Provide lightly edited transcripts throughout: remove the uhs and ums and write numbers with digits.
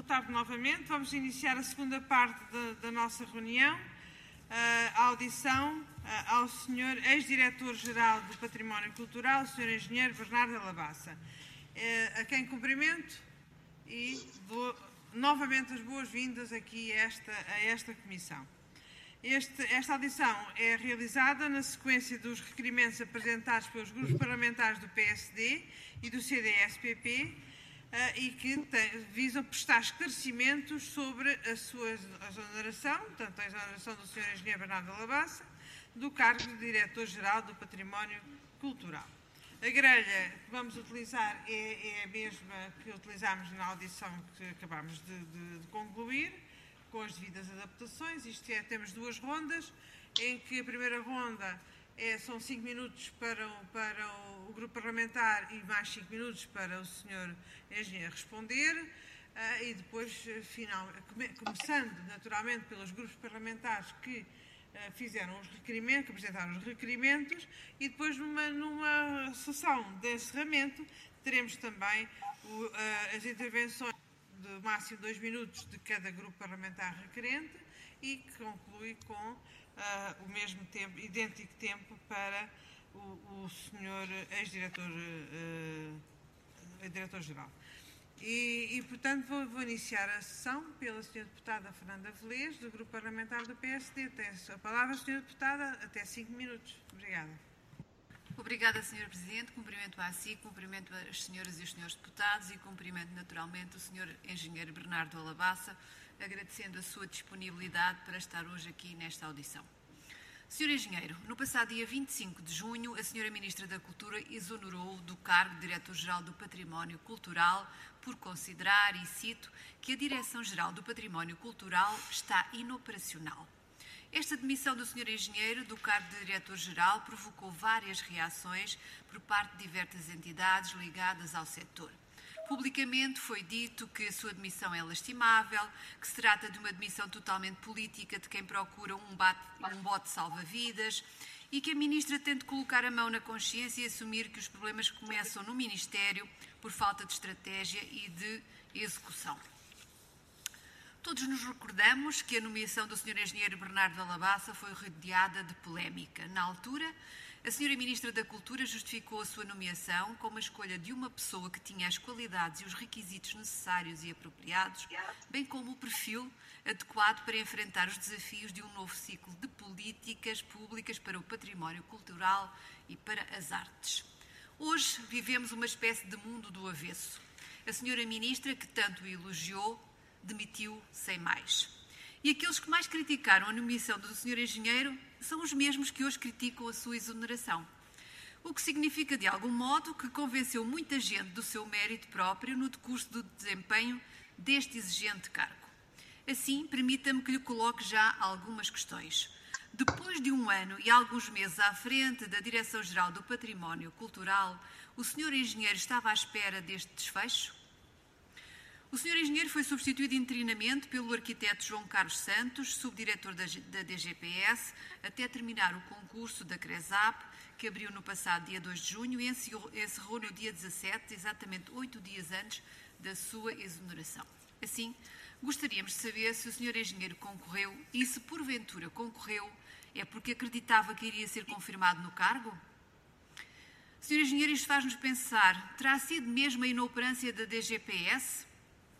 Boa tarde novamente. Vamos iniciar a segunda parte da nossa reunião, a audição ao Sr. Ex-Diretor-Geral do Património Cultural, o Sr. Engenheiro Bernardo Alabassa, a quem cumprimento e dou novamente as boas-vindas aqui a esta comissão. Esta audição é realizada na sequência dos requerimentos apresentados pelos grupos parlamentares do PSD e do CDS-PP e que visam prestar esclarecimentos sobre a sua exoneração, portanto a exoneração do Sr. Engenheiro Bernardo Alabassa, do cargo de Diretor-Geral do Património Cultural. A grelha que vamos utilizar é a mesma que utilizámos na audição que acabámos de concluir, com as devidas adaptações. Isto é, temos duas rondas, em que a primeira ronda são 5 minutos para o grupo parlamentar e mais 5 minutos para o Sr. Engenheiro responder, e depois, começando naturalmente pelos grupos parlamentares que fizeram os requerimentos, que apresentaram os requerimentos, e depois numa sessão de encerramento teremos também as intervenções de máximo 2 minutos de cada grupo parlamentar requerente e que conclui com o mesmo tempo, idêntico tempo para o senhor ex-diretor-geral. Portanto, vou iniciar a sessão pela senhora deputada Fernanda Velez, do grupo parlamentar do PSD. Tem a palavra, senhora deputada, até 5 minutos. Obrigada. Obrigada, Sra. Presidente. Cumprimento a si, cumprimento as senhoras e os senhores deputados e cumprimento naturalmente o Sr. Engenheiro Bernardo Alabassa, agradecendo a sua disponibilidade para estar hoje aqui nesta audição. Sr. Engenheiro, no passado dia 25 de junho, a Sra. Ministra da Cultura exonerou do cargo de Diretor-Geral do Património Cultural por considerar, e cito, que a Direção-Geral do Património Cultural está inoperacional. Esta demissão do Sr. Engenheiro do cargo de Diretor-Geral provocou várias reações por parte de diversas entidades ligadas ao setor. Publicamente foi dito que a sua demissão é lastimável, que se trata de uma demissão totalmente política de quem procura um bote salva-vidas e que a Ministra tem de colocar a mão na consciência e assumir que os problemas começam no Ministério por falta de estratégia e de execução. Todos nos recordamos que a nomeação do Sr. Engenheiro Bernardo Alabassa foi rodeada de polémica. Na altura, a Sra. Ministra da Cultura justificou a sua nomeação como a escolha de uma pessoa que tinha as qualidades e os requisitos necessários e apropriados, bem como o perfil adequado para enfrentar os desafios de um novo ciclo de políticas públicas para o património cultural e para as artes. Hoje vivemos uma espécie de mundo do avesso. A Sra. Ministra, que tanto elogiou, demitiu sem mais. E aqueles que mais criticaram a nomeação do Sr. Engenheiro são os mesmos que hoje criticam a sua exoneração. O que significa, de algum modo, que convenceu muita gente do seu mérito próprio no decurso do desempenho deste exigente cargo. Assim, permita-me que lhe coloque já algumas questões. Depois de 1 ano e alguns meses à frente da Direção-Geral do Património Cultural, o Sr. Engenheiro estava à espera deste desfecho? O Sr. Engenheiro foi substituído interinamente pelo arquiteto João Carlos Santos, subdiretor da DGPS, até terminar o concurso da CRESAP, que abriu no passado dia 2 de junho e encerrou no dia 17, exatamente 8 dias antes da sua exoneração. Assim, gostaríamos de saber se o Sr. Engenheiro concorreu e, se porventura concorreu, é porque acreditava que iria ser confirmado no cargo? Sr. Engenheiro, isto faz-nos pensar, terá sido mesmo a inoperância da DGPS?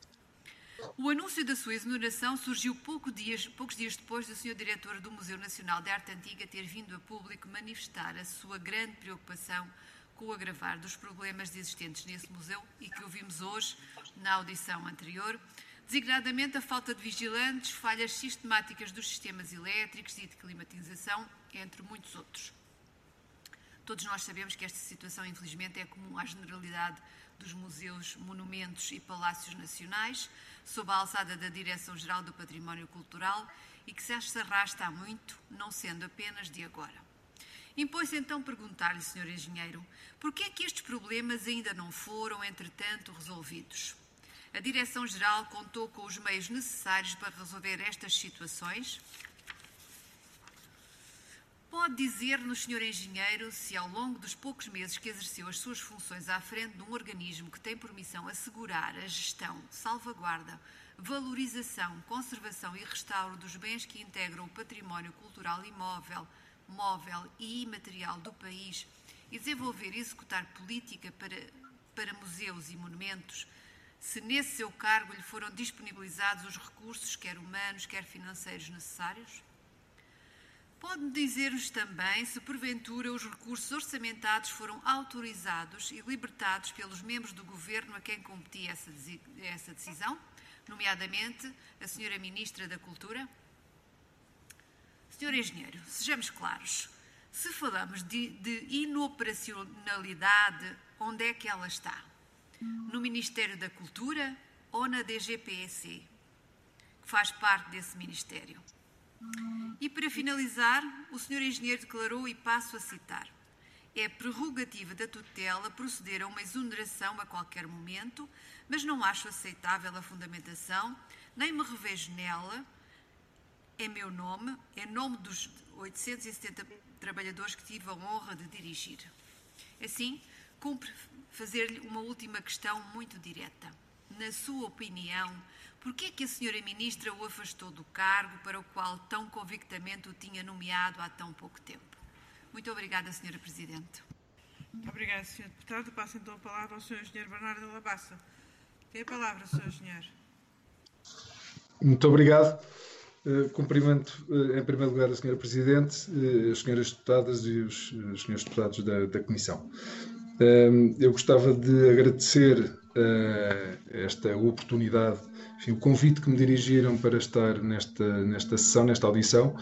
O anúncio da sua exoneração surgiu poucos dias depois do Sr. Diretor do Museu Nacional de Arte Antiga ter vindo a público manifestar a sua grande preocupação com o agravar dos problemas existentes nesse museu e que ouvimos hoje na audição anterior, designadamente a falta de vigilantes, falhas sistemáticas dos sistemas elétricos e de climatização, entre muitos outros. Todos nós sabemos que esta situação, infelizmente, é comum à generalidade dos museus, monumentos e palácios nacionais, sob a alçada da Direção-Geral do Património Cultural e que se arrasta há muito, não sendo apenas de agora. Impõe-se então perguntar-lhe, Sr. Engenheiro, porquê é que estes problemas ainda não foram, entretanto, resolvidos? A Direção-Geral contou com os meios necessários para resolver estas situações? Pode dizer-nos, Sr. Engenheiro, se ao longo dos poucos meses que exerceu as suas funções à frente de um organismo que tem por missão assegurar a gestão, salvaguarda, valorização, conservação e restauro dos bens que integram o património cultural imóvel, móvel e imaterial do país e desenvolver e executar política para museus e monumentos, se nesse seu cargo lhe foram disponibilizados os recursos, quer humanos, quer financeiros necessários? Pode-me dizer-nos também se, porventura, os recursos orçamentados foram autorizados e libertados pelos membros do Governo a quem competia essa decisão, nomeadamente a Sra. Ministra da Cultura? Sr. Engenheiro, sejamos claros. Se falamos de inoperacionalidade, onde é que ela está? No Ministério da Cultura ou na DGPEC, que faz parte desse Ministério? E para finalizar, o Sr. Engenheiro declarou, e passo a citar, é prerrogativa da tutela proceder a uma exoneração a qualquer momento, mas não acho aceitável a fundamentação, nem me revejo nela, em meu nome, em nome dos 870 trabalhadores que tive a honra de dirigir. Assim, cumpre fazer-lhe uma última questão muito direta. Na sua opinião, por que é que a Sra. Ministra o afastou do cargo para o qual tão convictamente o tinha nomeado há tão pouco tempo? Muito obrigada, Sra. Presidente. Obrigada, Sr. Deputado. Passo então a palavra ao Sr. Engenheiro Bernardo da Labassa. Tem a palavra, Sr. Engenheiro. Muito obrigado. Cumprimento, em primeiro lugar, a Sra. Presidente, as Sras. Deputadas e os Srs. Deputados da Comissão. Eu gostava de agradecer esta oportunidade, enfim, o convite que me dirigiram para estar nesta sessão, nesta audição,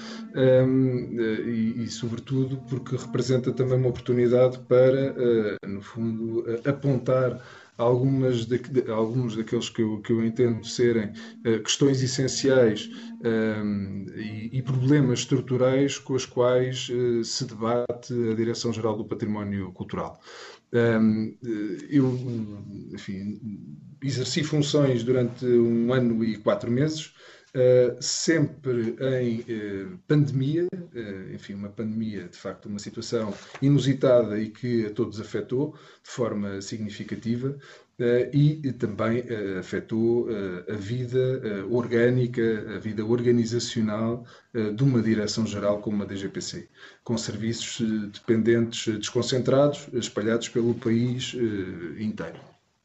e sobretudo porque representa também uma oportunidade para, no fundo, apontar alguns daqueles que eu entendo serem questões essenciais e problemas estruturais com os quais se debate a Direção-Geral do Património Cultural. Eu, enfim, exerci funções durante 1 ano e 4 meses, sempre em pandemia, enfim, uma pandemia, de facto, uma situação inusitada e que a todos afetou de forma significativa e também afetou a vida orgânica, a vida organizacional de uma direção-geral como a DGPC, com serviços dependentes desconcentrados, espalhados pelo país inteiro.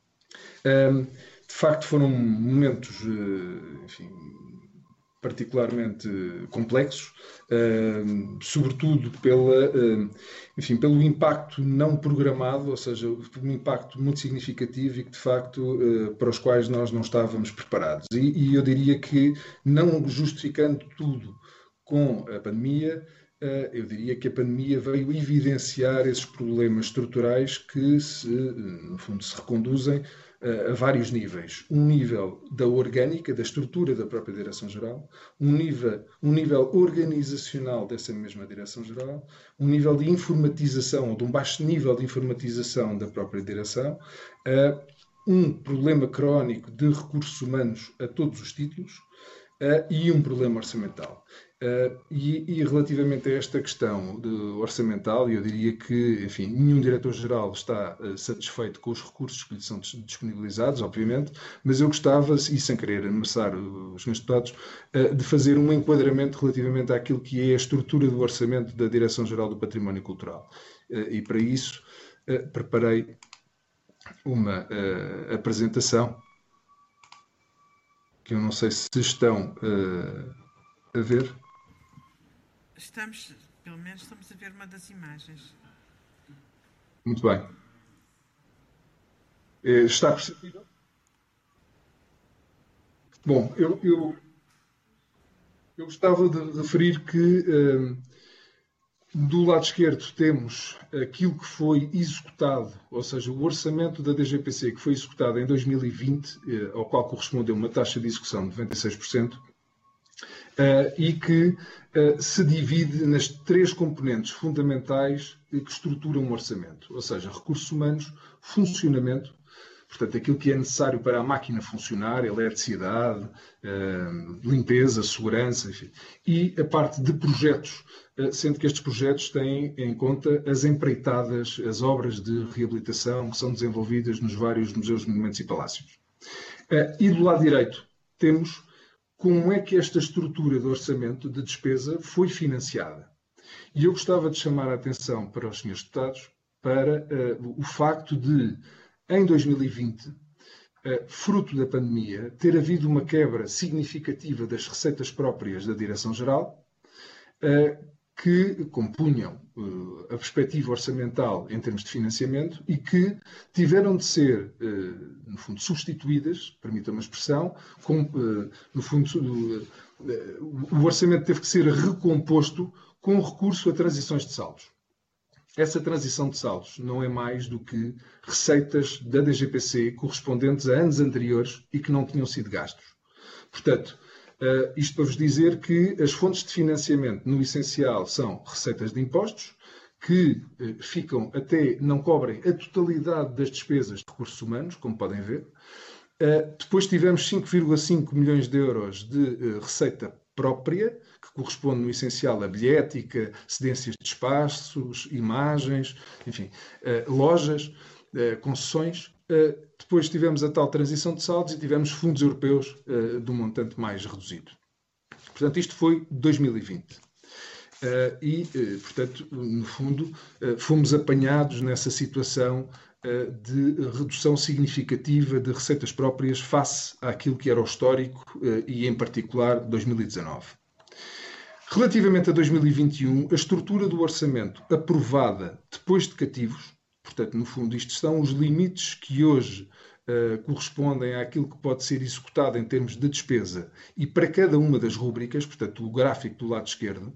De facto, foram momentos, enfim, particularmente complexos, sobretudo pelo impacto não programado, ou seja, um impacto muito significativo e que, de facto, para os quais nós não estávamos preparados. E eu diria que, não justificando tudo com a pandemia, eu diria que a pandemia veio evidenciar esses problemas estruturais que, no fundo, se reconduzem a vários níveis. Um nível da orgânica, da estrutura da própria Direção-Geral, um nível organizacional dessa mesma Direção-Geral, um nível de informatização, ou de um baixo nível de informatização da própria Direção, um problema crónico de recursos humanos a todos os títulos e um problema orçamental. E relativamente a esta questão orçamental, eu diria que, enfim, nenhum diretor-geral está satisfeito com os recursos que lhe são disponibilizados, obviamente, mas eu gostava, e sem querer amassar os meus deputados, de fazer um enquadramento relativamente àquilo que é a estrutura do orçamento da Direção-Geral do Património Cultural. E para isso preparei uma apresentação que eu não sei se estão a ver. Pelo menos estamos a ver uma das imagens. Muito bem. Está perceptível? Bom, eu gostava de referir que do lado esquerdo temos aquilo que foi executado, ou seja, o orçamento da DGPC que foi executado em 2020, ao qual correspondeu uma taxa de execução de 96%, e que se divide nas 3 componentes fundamentais que estruturam um orçamento, ou seja, recursos humanos, funcionamento. portanto, aquilo que é necessário para a máquina funcionar, eletricidade, limpeza, segurança, enfim. E a parte de projetos, sendo que estes projetos têm em conta as empreitadas, as obras de reabilitação que são desenvolvidas nos vários museus, monumentos e palácios. E do lado direito temos como é que esta estrutura de orçamento de despesa foi financiada. E eu gostava de chamar a atenção para os senhores deputados para o facto de, em 2020, fruto da pandemia, ter havido uma quebra significativa das receitas próprias da Direção-Geral, que compunham a perspectiva orçamental em termos de financiamento e que tiveram de ser, no fundo, substituídas, permita-me a expressão, no fundo, o orçamento teve que ser recomposto com recurso a transições de saldos. Essa transição de saldos não é mais do que receitas da DGPC correspondentes a anos anteriores e que não tinham sido gastos. Portanto, isto para vos dizer que as fontes de financiamento, no essencial, são receitas de impostos, que ficam até, não cobrem a totalidade das despesas de recursos humanos, como podem ver. Depois tivemos 5,5 milhões de euros de receita própria, que corresponde, no essencial, a bilhética, cedências de espaços, imagens, enfim, lojas, concessões. Depois tivemos a tal transição de saldos e tivemos fundos europeus de um montante mais reduzido. Portanto, isto foi 2020. Portanto, no fundo, fomos apanhados nessa situação de redução significativa de receitas próprias face àquilo que era o histórico e, em particular, 2019. Relativamente a 2021, a estrutura do orçamento aprovada depois de cativos, portanto, no fundo, isto são os limites que hoje correspondem àquilo que pode ser executado em termos de despesa e para cada uma das rúbricas, portanto, o gráfico do lado esquerdo,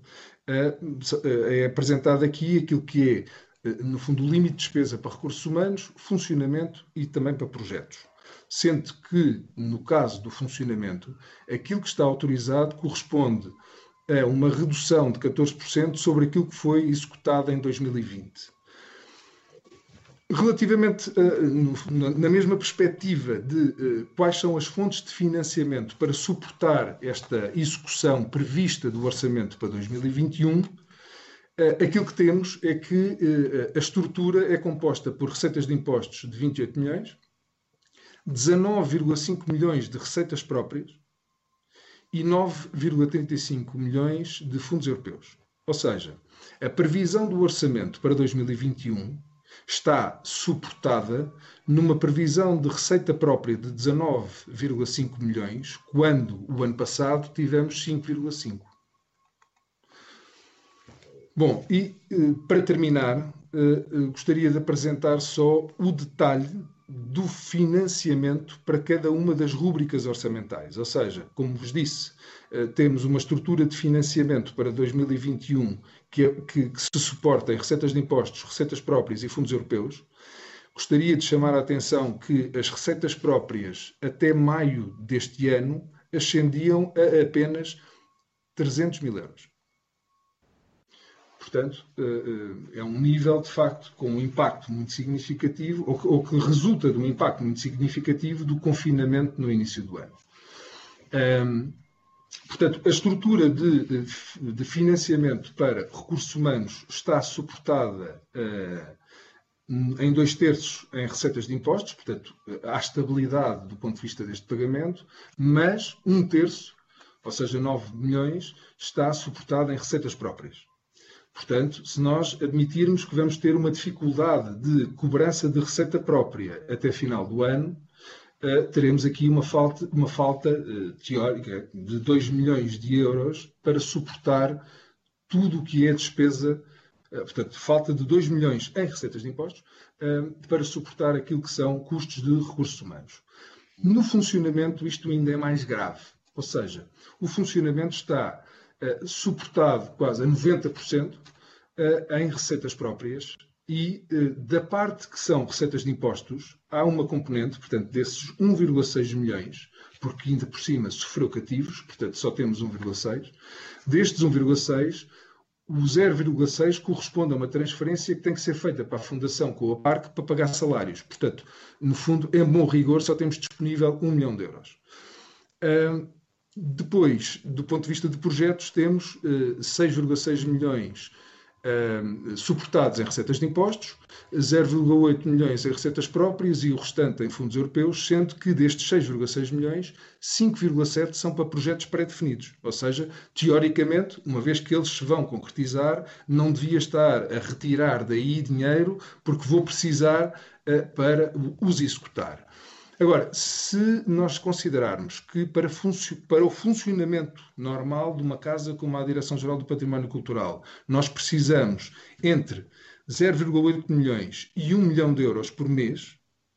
é apresentado aqui aquilo que é, no fundo, o limite de despesa para recursos humanos, funcionamento e também para projetos. Sendo que, no caso do funcionamento, aquilo que está autorizado corresponde a uma redução de 14% sobre aquilo que foi executado em 2020. Relativamente, na mesma perspectiva de quais são as fontes de financiamento para suportar esta execução prevista do orçamento para 2021, aquilo que temos é que a estrutura é composta por receitas de impostos de 28 milhões, 19,5 milhões de receitas próprias e 9,35 milhões de fundos europeus. Ou seja, a previsão do orçamento para 2021 está suportada numa previsão de receita própria de 19,5 milhões, quando o ano passado tivemos 5,5. Bom, e para terminar, gostaria de apresentar só o detalhe do financiamento para cada uma das rúbricas orçamentais. Ou seja, como vos disse, temos uma estrutura de financiamento para 2021 que se suporta em receitas de impostos, receitas próprias e fundos europeus. Gostaria de chamar a atenção que as receitas próprias até maio deste ano ascendiam a apenas 300 mil euros. Portanto, é um nível, de facto, com um impacto muito significativo, ou que resulta de um impacto muito significativo do confinamento no início do ano. Portanto, a estrutura de financiamento para recursos humanos está suportada em 2/3 em receitas de impostos, portanto, há estabilidade do ponto de vista deste pagamento, mas 1/3, ou seja, 9 milhões, está suportada em receitas próprias. Portanto, se nós admitirmos que vamos ter uma dificuldade de cobrança de receita própria até final do ano, teremos aqui uma falta teórica de 2 milhões de euros para suportar tudo o que é despesa. Portanto, falta de 2 milhões em receitas de impostos para suportar aquilo que são custos de recursos humanos. No funcionamento, isto ainda é mais grave. Ou seja, o funcionamento está suportado quase a 90% em receitas próprias e da parte que são receitas de impostos, há uma componente, portanto, desses 1,6 milhões, porque ainda por cima sofreu cativos, portanto, só temos 1,6. Destes 1,6, o 0,6 corresponde a uma transferência que tem que ser feita para a Fundação com a PARC para pagar salários. Portanto, no fundo, em bom rigor, só temos disponível 1 milhão de euros. Depois, do ponto de vista de projetos, temos 6,6 milhões suportados em receitas de impostos, 0,8 milhões em receitas próprias e o restante em fundos europeus, sendo que destes 6,6 milhões, 5,7 são para projetos pré-definidos. Ou seja, teoricamente, uma vez que eles se vão concretizar, não devia estar a retirar daí dinheiro porque vou precisar para os executar. Agora, se nós considerarmos que para o funcionamento normal de uma casa como a Direção-Geral do Património Cultural, nós precisamos entre 0,8 milhões e 1 milhão de euros por mês,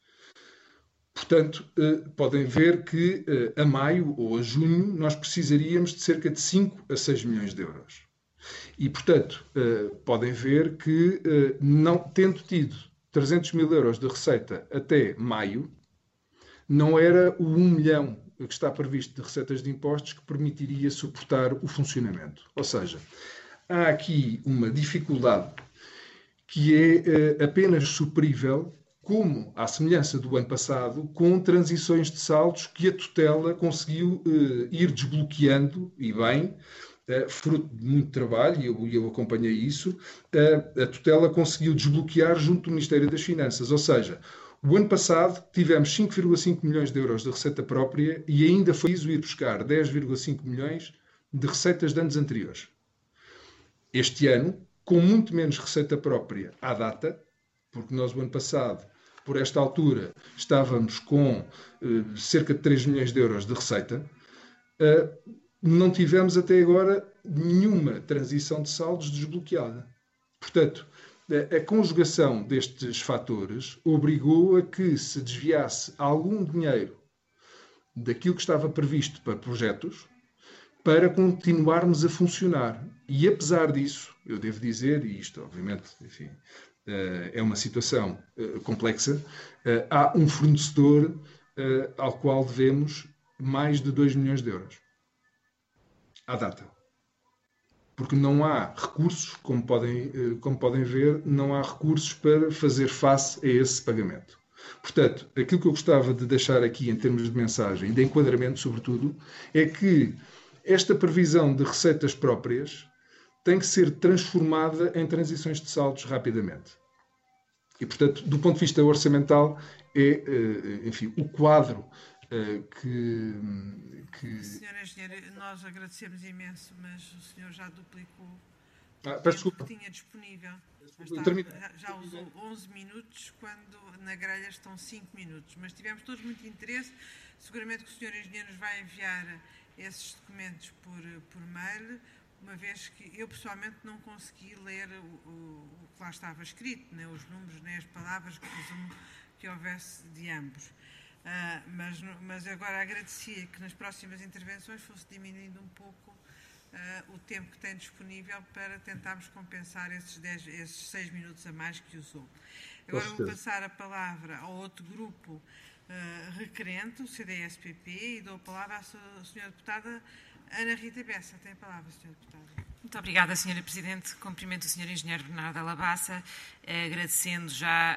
portanto, podem ver que a maio ou a junho nós precisaríamos de cerca de 5 a 6 milhões de euros. E, portanto, podem ver que, não tendo tido 300 mil euros de receita até maio, não era o 1 milhão que está previsto de receitas de impostos que permitiria suportar o funcionamento. Ou seja, há aqui uma dificuldade que é apenas superível, como à semelhança do ano passado, com transições de saldos que a tutela conseguiu ir desbloqueando, e bem, fruto de muito trabalho, e eu acompanhei isso, a tutela conseguiu desbloquear junto do Ministério das Finanças. Ou seja, o ano passado tivemos 5,5 milhões de euros de receita própria e ainda foi preciso ir buscar 10,5 milhões de receitas de anos anteriores. Este ano, com muito menos receita própria à data, porque nós, o ano passado, por esta altura, estávamos com cerca de 3 milhões de euros de receita, não tivemos até agora nenhuma transição de saldos desbloqueada. Portanto, a conjugação destes fatores obrigou a que se desviasse algum dinheiro daquilo que estava previsto para projetos para continuarmos a funcionar. E apesar disso, eu devo dizer, e isto obviamente, enfim, é uma situação complexa, há um fornecedor ao qual devemos mais de 2 milhões de euros. À data. Porque não há recursos, como podem ver, não há recursos para fazer face a esse pagamento. Portanto, aquilo que eu gostava de deixar aqui em termos de mensagem, de enquadramento sobretudo, é que esta previsão de receitas próprias tem que ser transformada em transições de saldos rapidamente. E, portanto, do ponto de vista orçamental, é, enfim, o quadro que... Senhor Engenheiro, nós agradecemos imenso, mas o senhor já duplicou peço o que tinha disponível. Já usou 11 minutos, quando na grelha estão 5 minutos. Mas tivemos todos muito interesse. Seguramente que o senhor Engenheiro nos vai enviar esses documentos por mail, uma vez que eu pessoalmente não consegui ler o que lá estava escrito, nem os números, nem as palavras, que presumo que houvesse de ambos. Mas agora agradecia que nas próximas intervenções fosse diminuindo um pouco o tempo que tem disponível para tentarmos compensar esses 6 minutos a mais que usou. Agora vou passar a palavra ao outro grupo requerente, o CDS-PP, e dou a palavra à Sra. Deputada Ana Rita Bessa. Tem a palavra, Sra. Deputada. Muito obrigada, Sra. Presidente. Cumprimento o Sr. Engenheiro Bernardo Alabassa, agradecendo já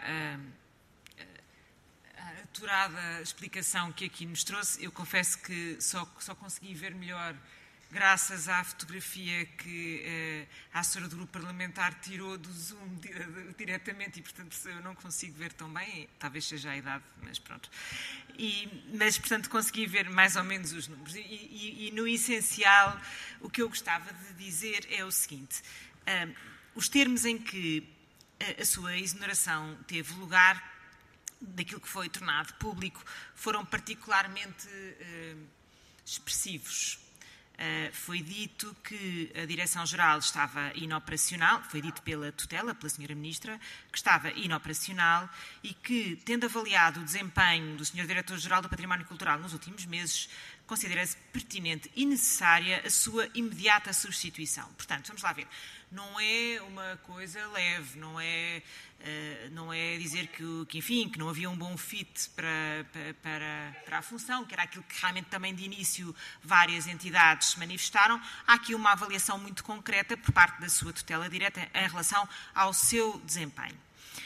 a aturada explicação que aqui nos trouxe. Eu confesso que só consegui ver melhor graças à fotografia que a assessora do grupo parlamentar tirou do Zoom diretamente e, portanto, eu não consigo ver tão bem, talvez seja a idade, mas pronto. Mas, portanto, consegui ver mais ou menos os números. E no essencial, o que eu gostava de dizer é o seguinte: os termos em que a sua exoneração teve lugar, daquilo que foi tornado público, foram particularmente expressivos. Foi dito que a Direção-Geral estava inoperacional, foi dito pela tutela, pela Sra. Ministra, que estava inoperacional e que, tendo avaliado o desempenho do Sr. Diretor-Geral do Património Cultural nos últimos meses, considera-se pertinente e necessária a sua imediata substituição. Portanto, vamos lá ver. Não é uma coisa leve, não é Não é dizer que não havia um bom fit para a função, que era aquilo que realmente também de início várias entidades se manifestaram. Há aqui uma avaliação muito concreta por parte da sua tutela direta em relação ao seu desempenho.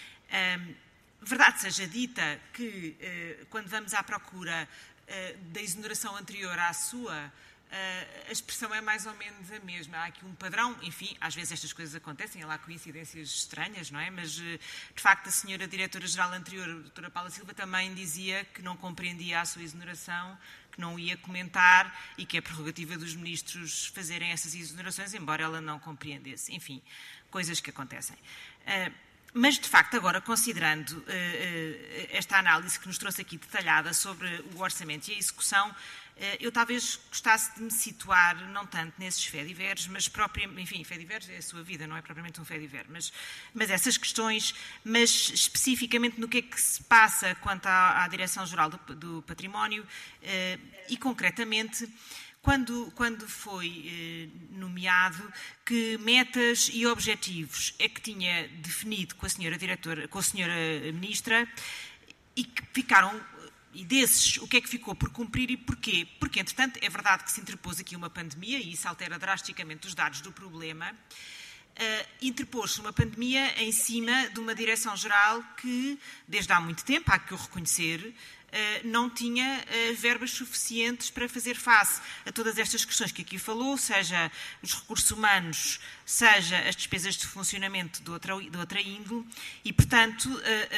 Verdade seja dita que, quando vamos à procura da exoneração anterior à sua, a expressão é mais ou menos a mesma. Há aqui um padrão, enfim, às vezes estas coisas acontecem, há lá coincidências estranhas, não é? Mas, de facto, a senhora diretora-geral anterior, a doutora Paula Silva, também dizia que não compreendia a sua exoneração, que não ia comentar e que é prerrogativa dos ministros fazerem essas exonerações, embora ela não compreendesse. Enfim, coisas que acontecem. Mas, de facto, agora, considerando esta análise que nos trouxe aqui detalhada sobre o orçamento e a execução, eu talvez gostasse de me situar, não tanto nesses fediveres, mas enfim, fediveres é a sua vida, não é propriamente um fediver, mas essas questões, mas especificamente no que é que se passa quanto à Direção-Geral do Património e, concretamente, quando foi nomeado, que metas e objetivos é que tinha definido com a senhora diretora, com a senhora ministra, e que ficaram, e desses, o que é que ficou por cumprir e porquê? Porque, entretanto, é verdade que se interpôs aqui uma pandemia, e isso altera drasticamente os dados do problema. Interpôs-se uma pandemia em cima de uma direção-geral que, desde há muito tempo, há que o reconhecer, não tinha verbas suficientes para fazer face a todas estas questões que aqui falou, seja os recursos humanos, seja as despesas de funcionamento de outra índole, e, portanto,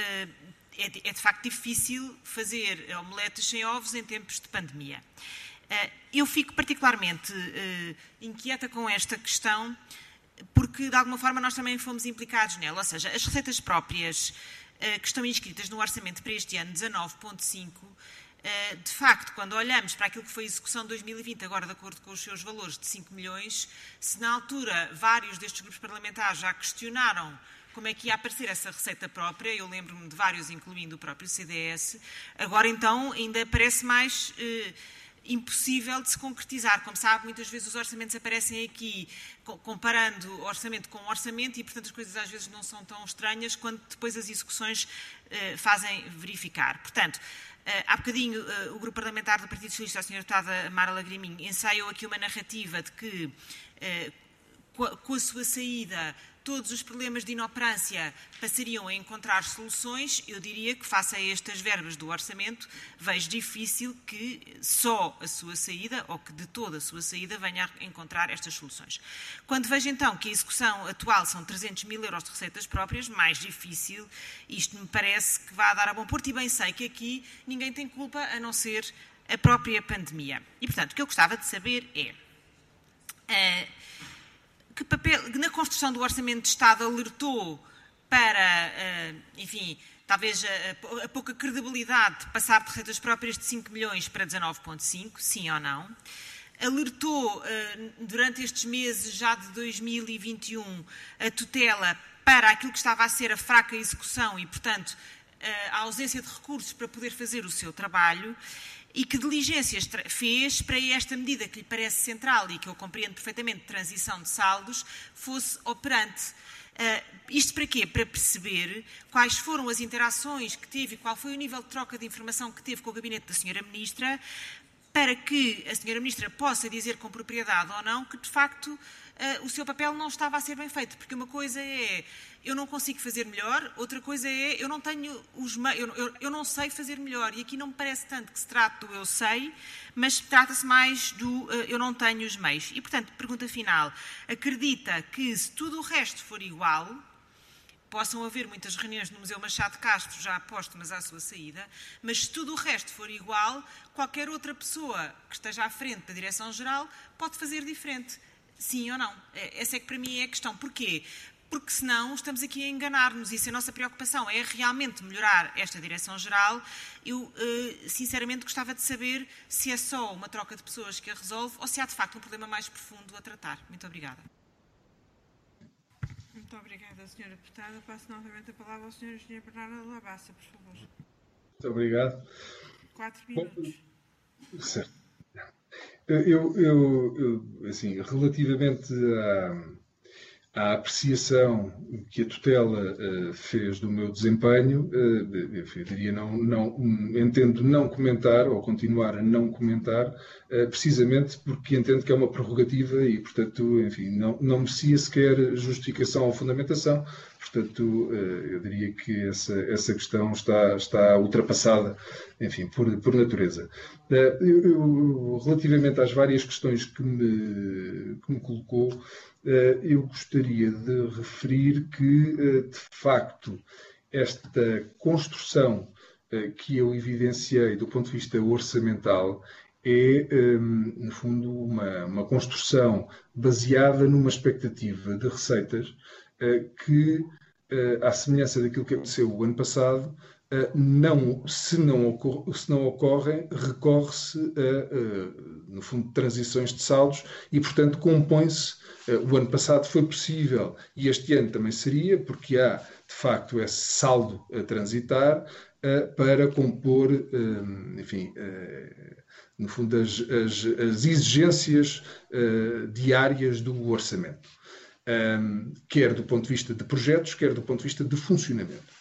é de facto difícil fazer omeletes sem ovos em tempos de pandemia. Eu fico particularmente inquieta com esta questão, porque, de alguma forma, nós também fomos implicados nela, ou seja, as receitas próprias que estão inscritas no orçamento para este ano, 19,5, de facto, quando olhamos para aquilo que foi a execução de 2020, agora de acordo com os seus valores de 5 milhões, se na altura vários destes grupos parlamentares já questionaram como é que ia aparecer essa receita própria, eu lembro-me de vários, incluindo o próprio CDS, agora então ainda parece mais impossível de se concretizar. Como sabe, muitas vezes os orçamentos aparecem aqui comparando orçamento com orçamento e, portanto, as coisas às vezes não são tão estranhas quando depois as execuções fazem verificar. Portanto, há bocadinho o grupo parlamentar do Partido Socialista, a senhora deputada Mara Lagriminho, ensaiou aqui uma narrativa de que, com a sua saída, todos os problemas de inoperância passariam a encontrar soluções. Eu diria que, face a estas verbas do orçamento, vejo difícil que só a sua saída, ou que de toda a sua saída, venha a encontrar estas soluções. Quando vejo, então, que a execução atual são 300 mil euros de receitas próprias, mais difícil, isto me parece que vai dar a bom porto, e bem sei que aqui ninguém tem culpa a não ser a própria pandemia. E, portanto, o que eu gostava de saber é que papel, na construção do Orçamento de Estado, alertou para, enfim, talvez a pouca credibilidade de passar de receitas próprias de 5 milhões para 19,5, sim ou não? Alertou, durante estes meses já de 2021, a tutela para aquilo que estava a ser a fraca execução e, portanto, a ausência de recursos para poder fazer o seu trabalho. E que diligências fez para esta medida que lhe parece central e que eu compreendo perfeitamente, de transição de saldos, fosse operante. Isto para quê? Para perceber quais foram as interações que teve e qual foi o nível de troca de informação que teve com o gabinete da senhora Ministra, para que a senhora Ministra possa dizer com propriedade ou não que, de facto, o seu papel não estava a ser bem feito. Porque uma coisa é eu não consigo fazer melhor, outra coisa é eu não tenho os meios, eu não sei fazer melhor. E aqui não me parece tanto que se trata do eu sei, mas trata-se mais do eu não tenho os meios. E, portanto, pergunta final, acredita que se tudo o resto for igual, possam haver muitas reuniões no Museu Machado de Castro já póstumas à sua saída, mas se tudo o resto for igual, qualquer outra pessoa que esteja à frente da Direção-Geral pode fazer diferente. Sim ou não? Essa é que para mim é a questão. Porquê? Porque senão estamos aqui a enganar-nos e se a nossa preocupação é realmente melhorar esta Direção-Geral, eu sinceramente gostava de saber se é só uma troca de pessoas que a resolve ou se há de facto um problema mais profundo a tratar. Muito obrigada. Muito obrigada, Sra. Deputada. Passo novamente a palavra ao Sr. Engenheiro Bernardo Labassa, por favor. Muito obrigado. 4 minutos. Certo. Assim, relativamente à apreciação que a tutela fez do meu desempenho, eu diria entendo não comentar ou continuar a não comentar, precisamente porque entendo que é uma prerrogativa e, portanto, enfim, não merecia sequer justificação ou fundamentação. Portanto, eu diria que essa questão está ultrapassada, enfim, por natureza. Relativamente às várias questões que me colocou, eu gostaria de referir que, de facto, esta construção que eu evidenciei do ponto de vista orçamental é, no fundo, uma construção baseada numa expectativa de receitas que, à semelhança daquilo que aconteceu o ano passado, se não ocorrem, recorre-se a, no fundo, transições de saldos e, portanto, compõe-se. O ano passado foi possível e este ano também seria, porque há, de facto, esse saldo a transitar para compor, enfim, no fundo, as exigências diárias do orçamento. Quer do ponto de vista de projetos, quer do ponto de vista de funcionamento.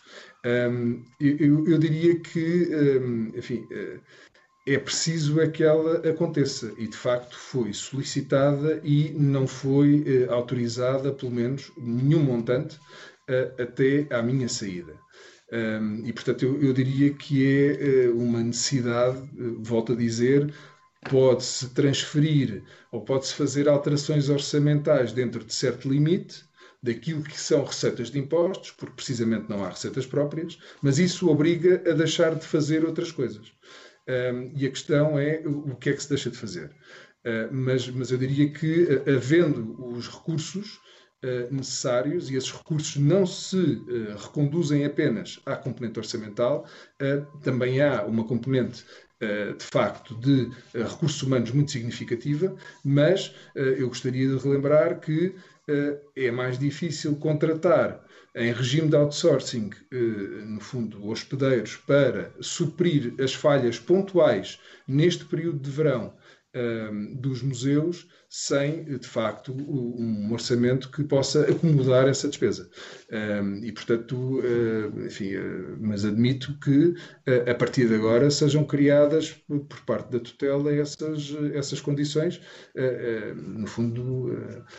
Eu diria que, enfim, é preciso que ela aconteça e, de facto, foi solicitada e não foi autorizada, pelo menos, nenhum montante até à minha saída. E, portanto, eu diria que é uma necessidade, volto a dizer, pode-se transferir ou pode-se fazer alterações orçamentais dentro de certo limite daquilo que são receitas de impostos, porque precisamente não há receitas próprias, mas isso obriga a deixar de fazer outras coisas. E a questão é o que é que se deixa de fazer. Mas eu diria que, havendo os recursos necessários, e esses recursos não se reconduzem apenas à componente orçamental, também há uma componente de facto de recursos humanos muito significativa, mas eu gostaria de relembrar que é mais difícil contratar em regime de outsourcing, no fundo, hospedeiros para suprir as falhas pontuais neste período de verão dos museus, sem, de facto, um orçamento que possa acomodar essa despesa. E, portanto, enfim, mas admito que, a partir de agora, sejam criadas, por parte da tutela, essas condições. No fundo,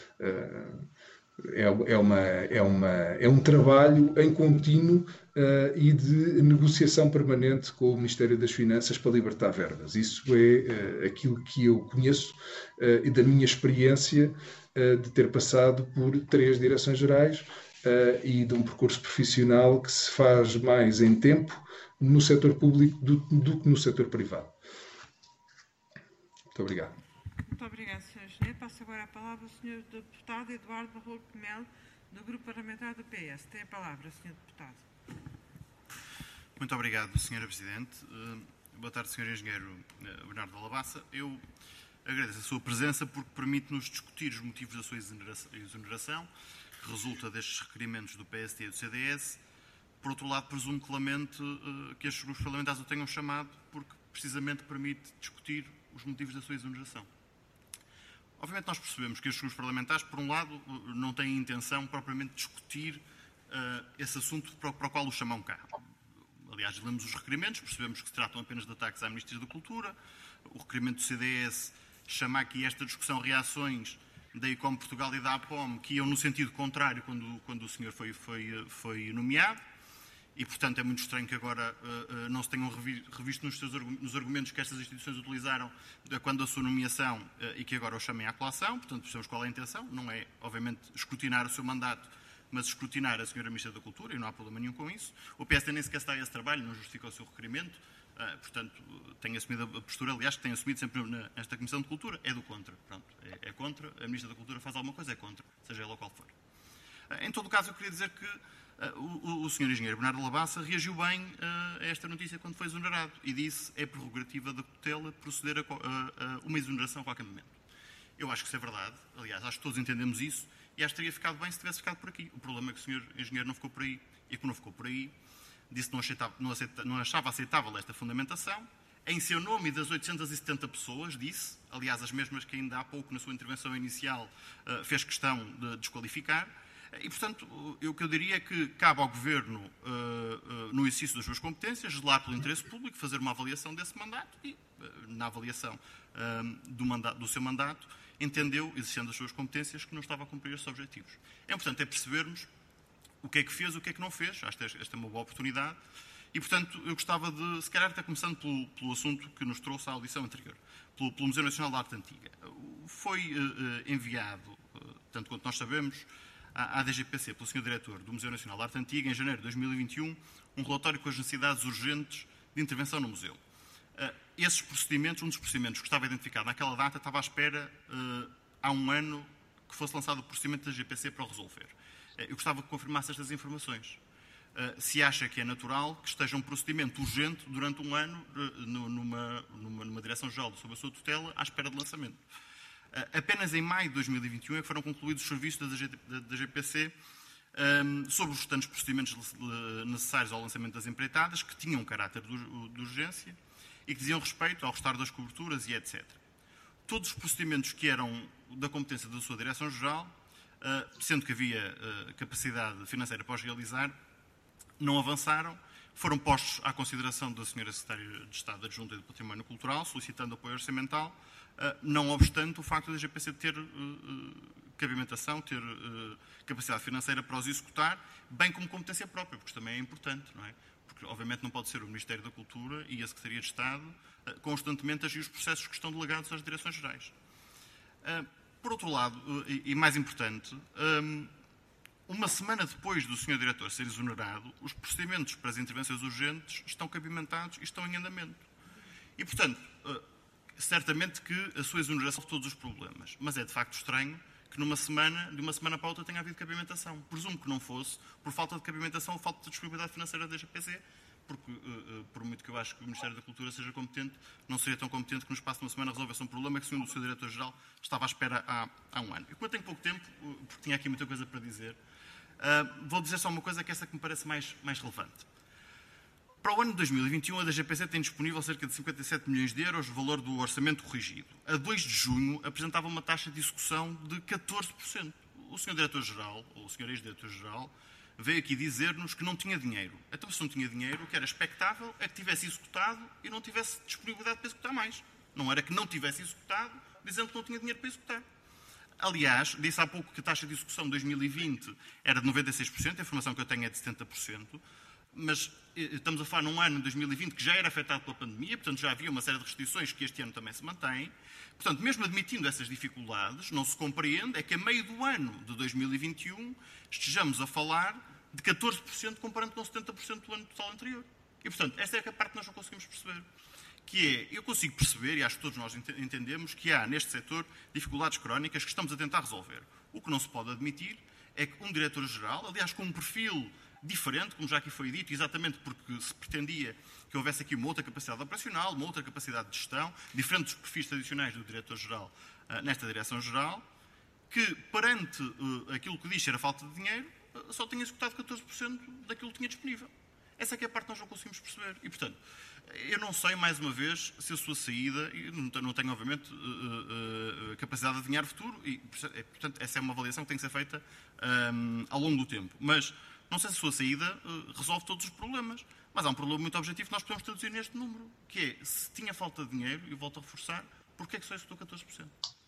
é um trabalho em contínuo e de negociação permanente com o Ministério das Finanças para libertar verbas. Isso é aquilo que eu conheço e da minha experiência de ter passado por 3 direções-gerais e de um percurso profissional que se faz mais em tempo no setor público do que no setor privado. Muito obrigado. Muito obrigado, Sr. Engenheiro. Passo agora a palavra ao Sr. Deputado Eduardo Barroco de Melo, do Grupo Parlamentar do PS. Tem a palavra, Sr. Deputado. Muito obrigado, Sra. Presidente. Boa tarde, Sr. Engenheiro Bernardo Alabassa. Eu agradeço a sua presença porque permite-nos discutir os motivos da sua exoneração, que resulta destes requerimentos do PSD e do CDS. Por outro lado, presumo que lamente que estes grupos parlamentares o tenham chamado porque precisamente permite discutir os motivos da sua exoneração. Obviamente nós percebemos que estes grupos parlamentares, por um lado, não têm intenção propriamente de discutir esse assunto para o qual o chamam cá. Aliás, lemos os requerimentos, percebemos que se tratam apenas de ataques à Ministra da Cultura. O requerimento do CDS chama aqui esta discussão reações da ICOM Portugal e da APOM, que iam no sentido contrário quando o senhor foi nomeado. E, portanto, é muito estranho que agora não se tenham revisto nos argumentos que estas instituições utilizaram quando a sua nomeação e que agora o chamem à colação. Portanto, percebemos qual é a intenção. Não é, obviamente, escrutinar o seu mandato, mas escrutinar a Sra. Ministra da Cultura, e não há problema nenhum com isso. O PSD nem sequer está a esse trabalho, não justifica o seu requerimento. Portanto, tem assumido a postura, aliás, que tem assumido sempre nesta Comissão de Cultura, é do contra. Pronto, é contra. A Ministra da Cultura faz alguma coisa, é contra, seja ela qual for. Em todo o caso, eu queria dizer que o Sr. Engenheiro Bernardo Alabassa reagiu bem a esta notícia quando foi exonerado e disse é prerrogativa da tutela proceder a uma exoneração a qualquer momento. Eu acho que isso é verdade, aliás, acho que todos entendemos isso e acho que teria ficado bem se tivesse ficado por aqui. O problema é que o Sr. Engenheiro não ficou por aí e como não ficou por aí, disse que não achava aceitável esta fundamentação, em seu nome e das 870 pessoas, disse, aliás, as mesmas que ainda há pouco, na sua intervenção inicial, fez questão de desqualificar. E, portanto, o que eu diria é que cabe ao Governo, no exercício das suas competências, zelar pelo interesse público, fazer uma avaliação desse mandato e, na avaliação do seu mandato, entendeu, exercendo as suas competências, que não estava a cumprir esses objetivos. É importante percebermos o que é que fez, o que é que não fez. Acho que esta é uma boa oportunidade. E, portanto, eu gostava de, se calhar, até começando pelo assunto que nos trouxe à audição anterior, pelo Museu Nacional da Arte Antiga. Foi enviado, tanto quanto nós sabemos, à DGPC, pelo Sr. Diretor do Museu Nacional da Arte Antiga, em janeiro de 2021, um relatório com as necessidades urgentes de intervenção no museu. Esses procedimentos, um dos procedimentos que estava identificado naquela data, estava à espera, há um ano, que fosse lançado o procedimento da DGPC para o resolver. Eu gostava que confirmasse estas informações. Se acha que é natural que esteja um procedimento urgente durante um ano numa Direção-Geral sob a sua tutela, à espera de lançamento. Apenas em maio de 2021 é que foram concluídos os serviços da GPC sobre os restantes procedimentos necessários ao lançamento das empreitadas, que tinham caráter de urgência e que diziam respeito ao restauro das coberturas e etc. Todos os procedimentos que eram da competência da sua Direção-Geral, sendo que havia capacidade financeira para os realizar, não avançaram, foram postos à consideração da Sra. Secretária de Estado Adjunta do Património Cultural, solicitando apoio orçamental, não obstante o facto da GPC ter cabimentação, ter capacidade financeira para os executar, bem como competência própria, porque isto também é importante, não é? Porque, obviamente, não pode ser o Ministério da Cultura e a Secretaria de Estado constantemente agir os processos que estão delegados às Direções-Gerais. Por outro lado, e mais importante, uma semana depois do Sr. Diretor ser exonerado, os procedimentos para as intervenções urgentes estão cabimentados e estão em andamento. E, portanto, certamente que a sua exoneração resolve todos os problemas, mas é de facto estranho que de uma semana para a outra tenha havido cabimentação. Presumo que não fosse por falta de cabimentação ou falta de disponibilidade financeira da GPC, porque, por muito que eu acho que o Ministério da Cultura seja competente, não seria tão competente que no espaço de uma semana resolvesse um problema que, segundo o seu Diretor-Geral, estava à espera há um ano. E como eu tenho pouco tempo, porque tinha aqui muita coisa para dizer, vou dizer só uma coisa que é essa que me parece mais relevante. Para o ano de 2021, a DGPC tem disponível cerca de 57 milhões de euros, valor do orçamento corrigido. A 2 de junho, apresentava uma taxa de execução de 14%. O Sr. Diretor-Geral, ou o Sr. Ex-Diretor-Geral, veio aqui dizer-nos que não tinha dinheiro. Então, se não tinha dinheiro, o que era expectável é que tivesse executado e não tivesse disponibilidade para executar mais. Não era que não tivesse executado, dizendo que não tinha dinheiro para executar. Aliás, disse há pouco que a taxa de execução de 2020 era de 96%, a informação que eu tenho é de 70%, mas estamos a falar num ano de 2020 que já era afetado pela pandemia, portanto já havia uma série de restrições que este ano também se mantêm. Portanto, mesmo admitindo essas dificuldades, não se compreende é que a meio do ano de 2021 estejamos a falar de 14% comparando com 70% do ano total anterior. E, portanto, esta é a parte que nós não conseguimos perceber. Que é, eu consigo perceber, e acho que todos nós entendemos, que há neste setor dificuldades crónicas que estamos a tentar resolver. O que não se pode admitir é que um diretor-geral, aliás, com um perfil diferente, como já aqui foi dito, exatamente porque se pretendia que houvesse aqui uma outra capacidade operacional, uma outra capacidade de gestão, diferente dos perfis tradicionais do diretor-geral nesta direção-geral, que perante aquilo que diz ser a falta de dinheiro, só tenha executado 14% daquilo que tinha disponível. Essa é que é a parte que nós não conseguimos perceber. E, portanto, eu não sei, mais uma vez, se a sua saída, e não tenho, obviamente, capacidade de adivinhar o futuro, e, portanto, essa é uma avaliação que tem que ser feita ao longo do tempo. Mas não sei se a sua saída resolve todos os problemas. Mas há um problema muito objetivo que nós podemos traduzir neste número, que é, se tinha falta de dinheiro, e volto a reforçar, porquê é que só executou 14%?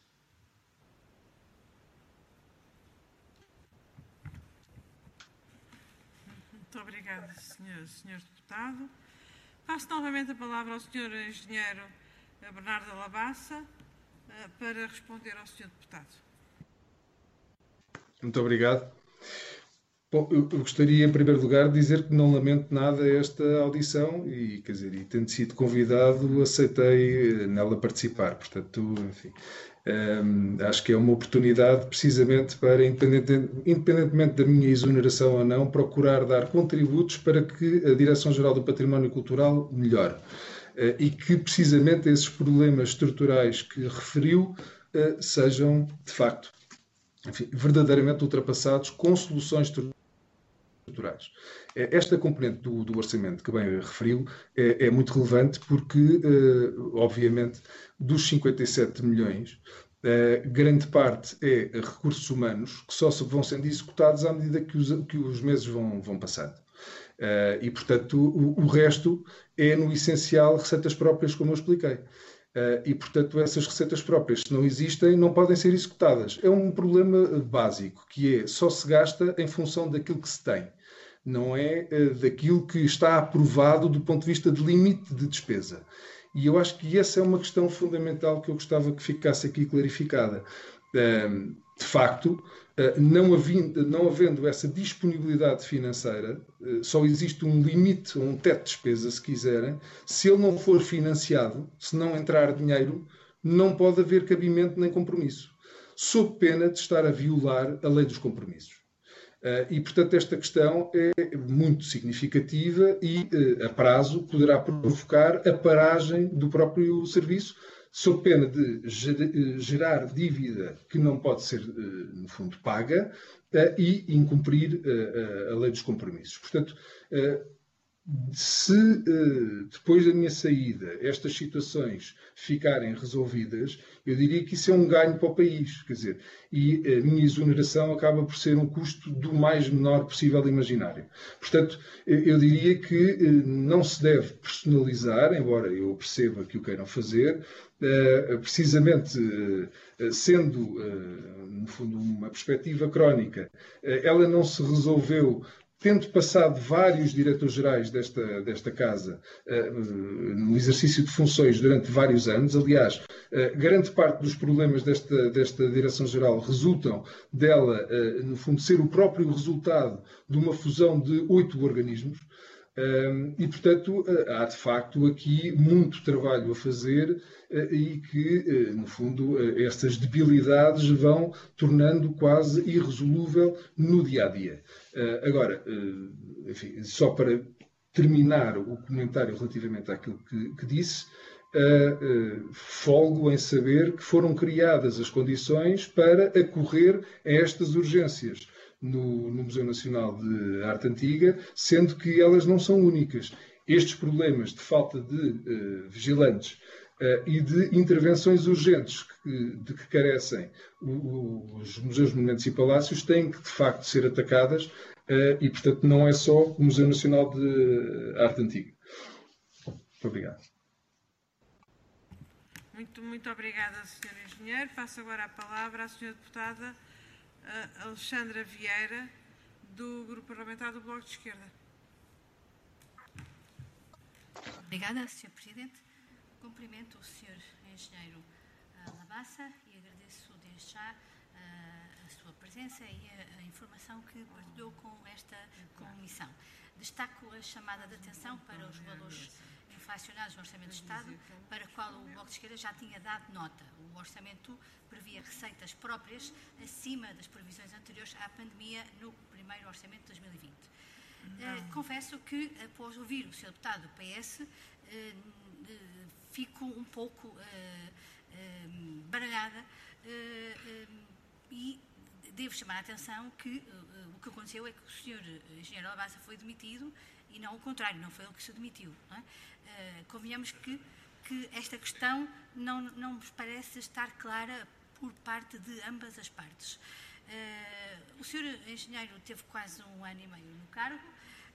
Muito obrigada, Sr. Deputado. Passo novamente a palavra ao Sr. Engenheiro Bernardo da Labassa para responder ao Sr. Deputado. Muito obrigado. Bom, eu gostaria, em primeiro lugar, de dizer que não lamento nada esta audição e, quer dizer, e tendo sido convidado, aceitei nela participar. Portanto, enfim, acho que é uma oportunidade precisamente para, independentemente da minha exoneração ou não, procurar dar contributos para que a Direção-Geral do Património Cultural melhore. E que, precisamente, esses problemas estruturais que referiu sejam, de facto, enfim, verdadeiramente ultrapassados com soluções estruturais estruturais. Esta componente do orçamento que bem referiu é muito relevante porque, obviamente, dos 57 milhões, grande parte é recursos humanos que só vão sendo executados à medida que os meses vão passando. E, portanto, o resto é, no essencial, receitas próprias, como eu expliquei. E, portanto, essas receitas próprias, se não existem, não podem ser executadas. É um problema básico, que é só se gasta em função daquilo que se tem. Não é daquilo que está aprovado do ponto de vista de limite de despesa. E eu acho que essa é uma questão fundamental que eu gostava que ficasse aqui clarificada. De facto, não havendo essa disponibilidade financeira, só existe um limite, um teto de despesa, se quiserem. Se ele não for financiado, se não entrar dinheiro, não pode haver cabimento nem compromisso, sob pena de estar a violar a lei dos compromissos. E, portanto, esta questão é muito significativa e, a prazo, poderá provocar a paragem do próprio serviço, sob pena de gerar dívida que não pode ser, no fundo, paga e incumprir a lei dos compromissos. Portanto, se depois da minha saída estas situações ficarem resolvidas, eu diria que isso é um ganho para o país, quer dizer, e a minha exoneração acaba por ser um custo do mais menor possível imaginário. Portanto, eu diria que não se deve personalizar, embora eu perceba que o queiram fazer, precisamente sendo, no fundo, uma perspectiva crónica, ela não se resolveu tendo passado vários diretores-gerais desta Casa no exercício de funções durante vários anos. Aliás, grande parte dos problemas desta Direção-Geral resultam dela, no fundo, ser o próprio resultado de uma fusão de 8 organismos. E, portanto, há de facto aqui muito trabalho a fazer e que, no fundo, estas debilidades vão tornando quase irresolúvel no dia-a-dia. Agora, enfim, só para terminar o comentário relativamente àquilo que disse, folgo em saber que foram criadas as condições para acorrer a estas urgências no Museu Nacional de Arte Antiga, sendo que elas não são únicas. Estes problemas de falta de vigilantes e de intervenções urgentes de que carecem os museus, monumentos e palácios têm que, de facto, ser atacadas e, portanto, não é só o Museu Nacional de Arte Antiga. Muito obrigado. Muito obrigada, Sr. Engenheiro. Passo agora a palavra à Sra. Deputada Alexandra Vieira, do Grupo Parlamentar do Bloco de Esquerda. Obrigada, Sr. Presidente. Cumprimento o Sr. Engenheiro Labassa e agradeço desde já a sua presença e a informação que partilhou com esta comissão. Destaco a chamada de atenção para os valores inflacionados no Orçamento de Estado, para o qual o Bloco de Esquerda já tinha dado nota. O Orçamento previa receitas próprias acima das previsões anteriores à pandemia no primeiro Orçamento de 2020. Confesso que, após ouvir o Sr. Deputado do PS, fico um pouco baralhada e devo chamar a atenção que o que aconteceu é que o Sr. Engenheiro Labassa foi demitido e não o contrário, não foi ele que se demitiu. Não é? Convenhamos que esta questão não me parece estar clara por parte de ambas as partes. O Sr. Engenheiro teve quase 1 ano e meio no cargo,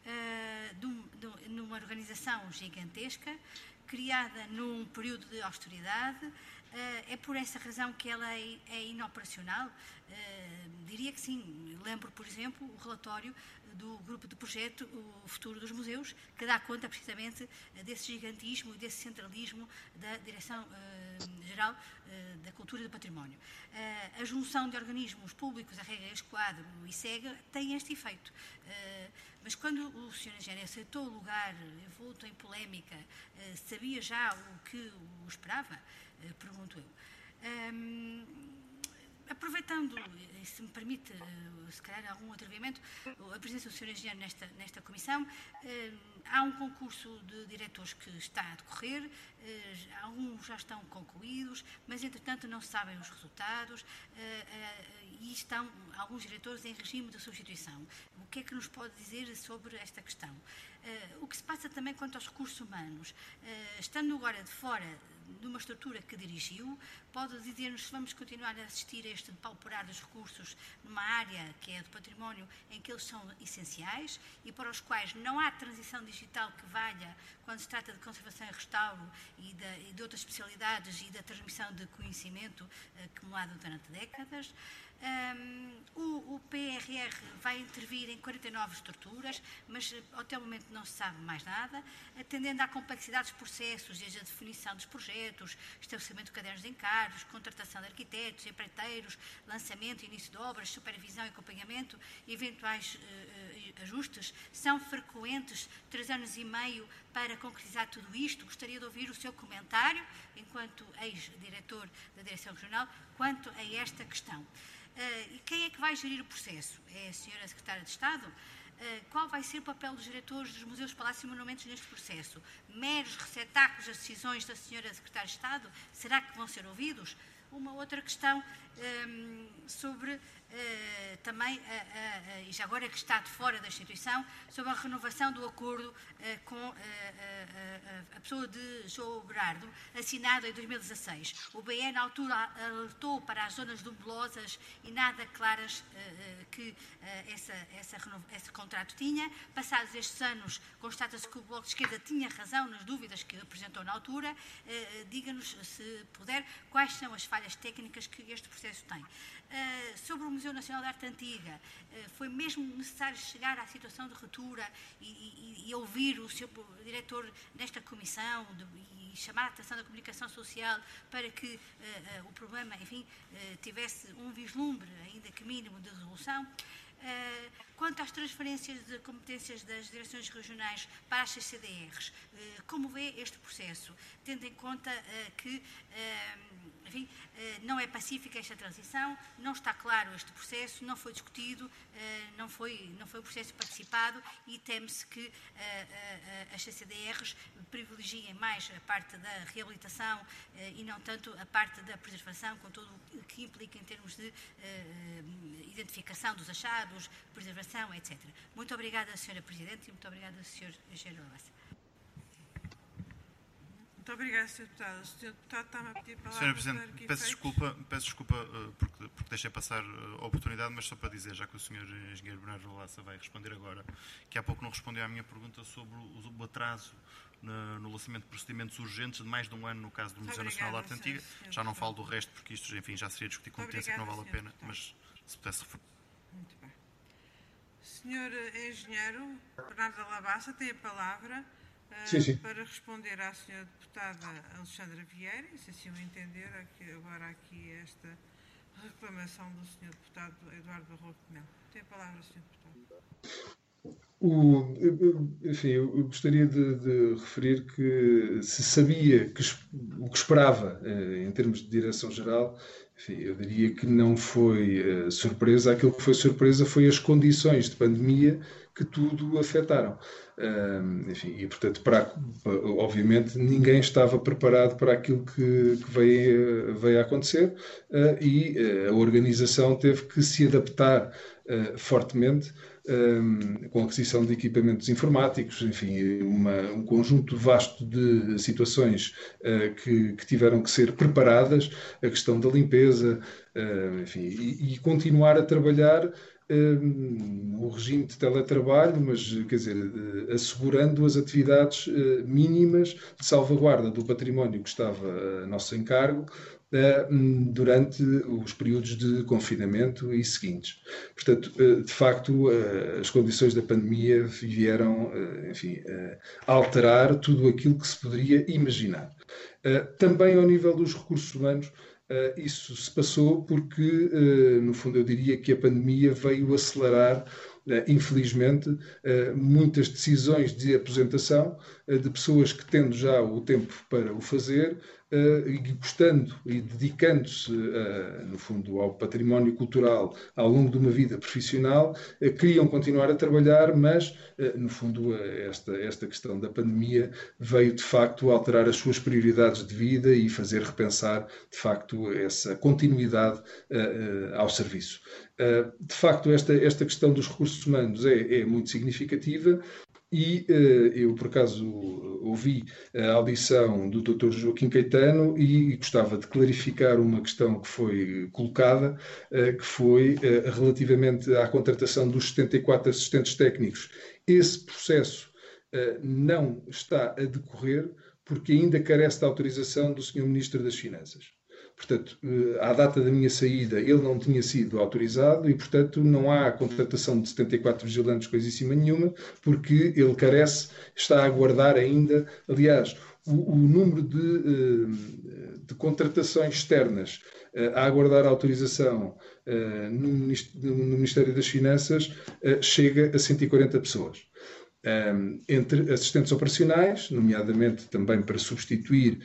numa organização gigantesca, criada num período de austeridade. É por essa razão que ela é inoperacional? Diria que sim. Lembro, por exemplo, o relatório do grupo de projeto O Futuro dos Museus, que dá conta precisamente desse gigantismo e desse centralismo da Direção-Geral da Cultura e do Património. A junção de organismos públicos, a regra Esquadro e SEGA, tem este efeito. Mas quando o Sr. Engenheiro aceitou o lugar, envolto em polémica, sabia já o que o esperava? Pergunto eu. Aproveito Aproveitando, se me permite, se calhar algum atrevimento, a presença do Sr. Engenheiro nesta comissão, há um concurso de diretores que está a decorrer, alguns já estão concluídos, mas entretanto não se sabem os resultados e estão alguns diretores em regime de substituição. O que é que nos pode dizer sobre esta questão? O que se passa também quanto aos recursos humanos, estando agora de fora de uma estrutura que dirigiu, pode dizer-nos se vamos continuar a assistir a este depauperar dos recursos numa área que é do património em que eles são essenciais e para os quais não há transição digital que valha quando se trata de conservação e restauro e de outras especialidades e da transmissão de conhecimento acumulado durante décadas. O PRR vai intervir em 49 estruturas, mas até o momento não se sabe mais nada, atendendo à complexidade dos processos, desde a definição dos projetos, estabelecimento de cadernos de encargos, contratação de arquitetos, empreiteiros, lançamento e início de obras, supervisão e acompanhamento, eventuais ajustes. São frequentes 3 anos e meio para concretizar tudo isto. Gostaria de ouvir o seu comentário, enquanto ex-diretor da Direção Regional, quanto a esta questão. E quem é que vai gerir o processo? É a Sra. Secretária de Estado? Qual vai ser o papel dos diretores dos museus, palácios e monumentos neste processo? Meros receptáculos das decisões da Sra. Secretária de Estado? Será que vão ser ouvidos? Uma outra questão sobre também, e já agora que está de fora da instituição, sobre a renovação do acordo com a pessoa de João Berardo, assinado em 2016. O BE, na altura, alertou para as zonas nebulosas e nada claras que esse contrato tinha. Passados estes anos, constata-se que o Bloco de Esquerda tinha razão nas dúvidas que apresentou na altura. Diga-nos, se puder, quais são as falhas técnicas que este processo tem. Sobre o Museu Nacional de Arte Antiga, foi mesmo necessário chegar à situação de ruptura e ouvir o seu diretor nesta comissão e chamar a atenção da comunicação social para que o problema, enfim, tivesse um vislumbre, ainda que mínimo, de resolução. Quanto às transferências de competências das direções regionais para as CCDRs, como vê este processo, tendo em conta que, enfim, não é pacífica esta transição, não está claro este processo, não foi discutido, não foi um processo participado e teme-se que as CCDRs privilegiem mais a parte da reabilitação e não tanto a parte da preservação, com tudo o que implica em termos de identificação dos achados, preservação, etc. Muito obrigada, Sra. Presidente, e muito obrigada, Sr. Engenheiro Alabassa. Muito obrigada, Sr. Deputado. O Sr. Deputado está-me a pedir a palavra. Sra. Presidente, peço desculpa porque deixei passar a oportunidade, mas só para dizer, já que o Sr. Engenheiro Bernardo Alabassa vai responder agora, que há pouco não respondeu à minha pergunta sobre o atraso no lançamento de procedimentos urgentes de mais de um ano no caso do Museu Nacional de Arte Antiga. Já não falo do resto, porque isto, enfim, já seria discutir competência que não vale a pena, mas se pudesse referir. Muito bem. Sr. Engenheiro Bernardo Alabassa tem a palavra para responder à Sra. Deputada Alexandra Vieira, e se assim o entender, agora aqui esta reclamação do Sr. Deputado Eduardo Barroco de Melo. Tem a palavra, Sr. Deputado. Enfim, eu gostaria de referir que se sabia o que esperava em termos de direção-geral, enfim, eu diria que não foi surpresa. Aquilo que foi surpresa foi as condições de pandemia que tudo afetaram. Enfim, e portanto, obviamente, ninguém estava preparado para aquilo que veio a acontecer e a organização teve que se adaptar fortemente com a aquisição de equipamentos informáticos, enfim, um conjunto vasto de situações que tiveram que ser preparadas, a questão da limpeza, enfim, e continuar a trabalhar no regime de teletrabalho, mas, quer dizer, assegurando as atividades mínimas de salvaguarda do património que estava a nosso encargo durante os períodos de confinamento e seguintes. Portanto, de facto, as condições da pandemia vieram, enfim, alterar tudo aquilo que se poderia imaginar. Também ao nível dos recursos humanos, isso se passou porque, no fundo, eu diria que a pandemia veio acelerar infelizmente, muitas decisões de aposentação de pessoas que, tendo já o tempo para o fazer, e gostando e dedicando-se, no fundo, ao património cultural ao longo de uma vida profissional, queriam continuar a trabalhar, mas, no fundo, esta questão da pandemia veio, de facto, alterar as suas prioridades de vida e fazer repensar, de facto, essa continuidade ao serviço. De facto, esta questão dos recursos humanos é muito significativa. E eu, por acaso, ouvi a audição do Dr. Joaquim Caetano e gostava de clarificar uma questão que foi colocada, que foi relativamente à contratação dos 74 assistentes técnicos. Esse processo não está a decorrer porque ainda carece da autorização do Sr. Ministro das Finanças. Portanto, à data da minha saída, ele não tinha sido autorizado e, portanto, não há contratação de 74 vigilantes, coisíssima nenhuma, porque ele carece, está a aguardar ainda. Aliás, o número de contratações externas a aguardar a autorização no Ministério das Finanças chega a 140 pessoas. Entre assistentes operacionais, nomeadamente também para substituir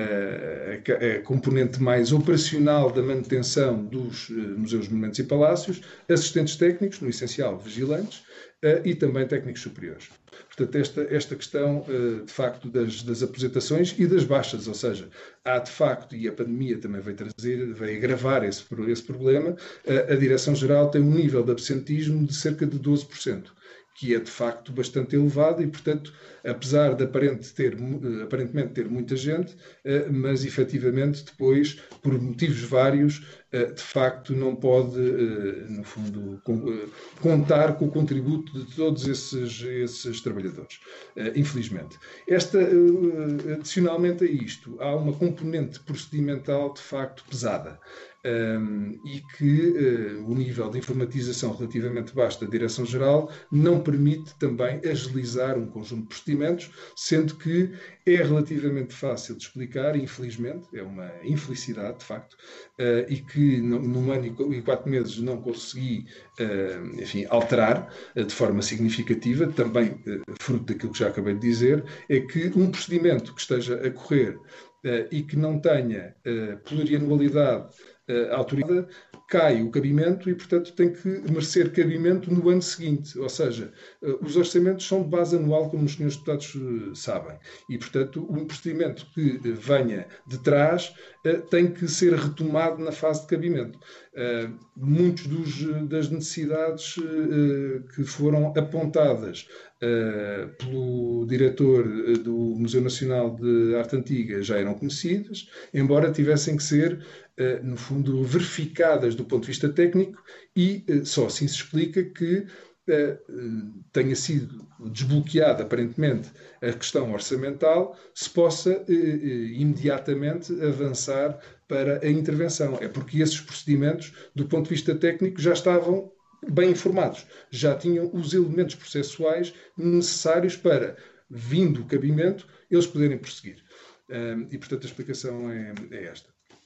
a componente mais operacional da manutenção dos museus, monumentos e palácios, assistentes técnicos, no essencial vigilantes, e também técnicos superiores. Portanto, esta questão, de facto, das aposentações e das baixas, ou seja, há de facto, e a pandemia também veio agravar esse problema, a Direção-Geral tem um nível de absentismo de cerca de 12%. Que é de facto bastante elevado e, portanto, apesar de aparentemente ter muita gente, mas efetivamente depois, por motivos vários, de facto não pode, no fundo, contar com o contributo de todos esses trabalhadores, infelizmente. Adicionalmente a isto, há uma componente procedimental de facto pesada. E que o nível de informatização relativamente baixo da Direção-Geral não permite também agilizar um conjunto de procedimentos, sendo que é relativamente fácil de explicar, infelizmente, é uma infelicidade, de facto, e que num ano e 4 meses não consegui, enfim, alterar de forma significativa, também fruto daquilo que já acabei de dizer, é que um procedimento que esteja a correr e que não tenha plurianualidade autorizada, cai o cabimento e, portanto, tem que merecer cabimento no ano seguinte. Ou seja, os orçamentos são de base anual, como os senhores deputados sabem. E, portanto, um procedimento que venha de trás tem que ser retomado na fase de cabimento. Muitas das necessidades que foram apontadas pelo diretor do Museu Nacional de Arte Antiga já eram conhecidas, embora tivessem que ser, no fundo, verificadas do ponto de vista técnico e só assim se explica que tenha sido desbloqueada, aparentemente, a questão orçamental, se possa imediatamente avançar para a intervenção. É porque esses procedimentos, do ponto de vista técnico, já estavam bem informados, já tinham os elementos processuais necessários para, vindo o cabimento, eles poderem prosseguir. E, portanto, a explicação é esta.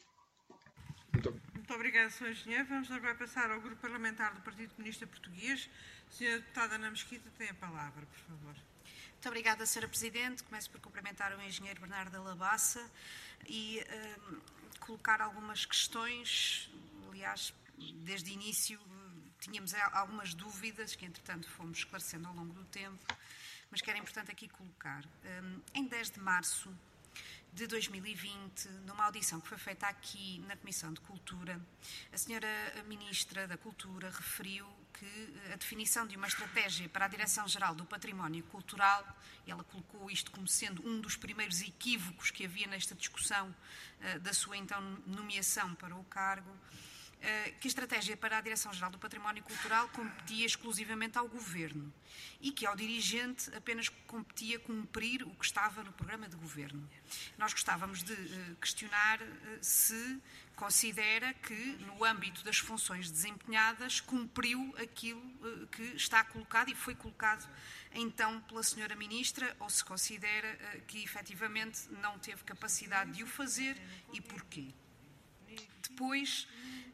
Muito obrigada, Sr. Engenheiro. Vamos agora passar ao Grupo Parlamentar do Partido Comunista Português. Sra. Deputada Ana Mesquita tem a palavra, por favor. Muito obrigada, Sra. Presidente. Começo por cumprimentar o Engenheiro Bernardo da Labassa e colocar algumas questões. Aliás, desde o início tínhamos algumas dúvidas que, entretanto, fomos esclarecendo ao longo do tempo, mas que era importante aqui colocar. Em 10 de março de 2020, numa audição que foi feita aqui na Comissão de Cultura, a senhora Ministra da Cultura referiu que a definição de uma estratégia para a Direção-Geral do Património Cultural, e ela colocou isto como sendo um dos primeiros equívocos que havia nesta discussão da sua então nomeação para o cargo, que a estratégia para a Direção-Geral do Património Cultural competia exclusivamente ao Governo e que ao dirigente apenas competia cumprir o que estava no programa de Governo. Nós gostávamos de questionar se considera que, no âmbito das funções desempenhadas, cumpriu aquilo que está colocado e foi colocado então pela senhora Ministra, ou se considera que efetivamente não teve capacidade de o fazer e porquê. Depois,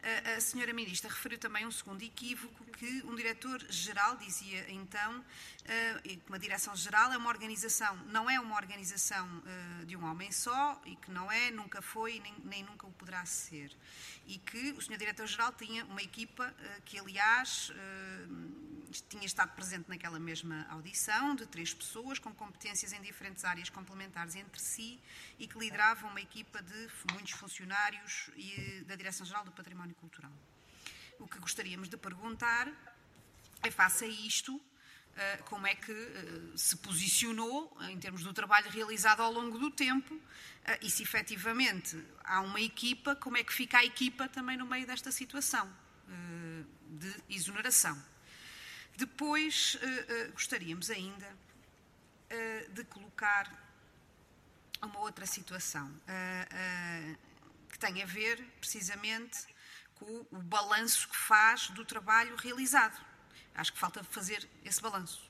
A senhora Ministra referiu também um segundo equívoco, que um diretor-geral, dizia então, que uma direção-geral é uma organização, não é uma organização de um homem só, e que não é, nunca foi, nem nunca o poderá ser. E que o senhor diretor-geral tinha uma equipa que, aliás, tinha estado presente naquela mesma audição, de 3 pessoas com competências em diferentes áreas complementares entre si e que lideravam uma equipa de muitos funcionários da Direção-Geral do Património Cultural. O que gostaríamos de perguntar é, face a isto, como é que se posicionou em termos do trabalho realizado ao longo do tempo e se efetivamente há uma equipa, como é que fica a equipa também no meio desta situação de exoneração. Depois, gostaríamos ainda de colocar uma outra situação que tem a ver, precisamente, com o balanço que faz do trabalho realizado. Acho que falta fazer esse balanço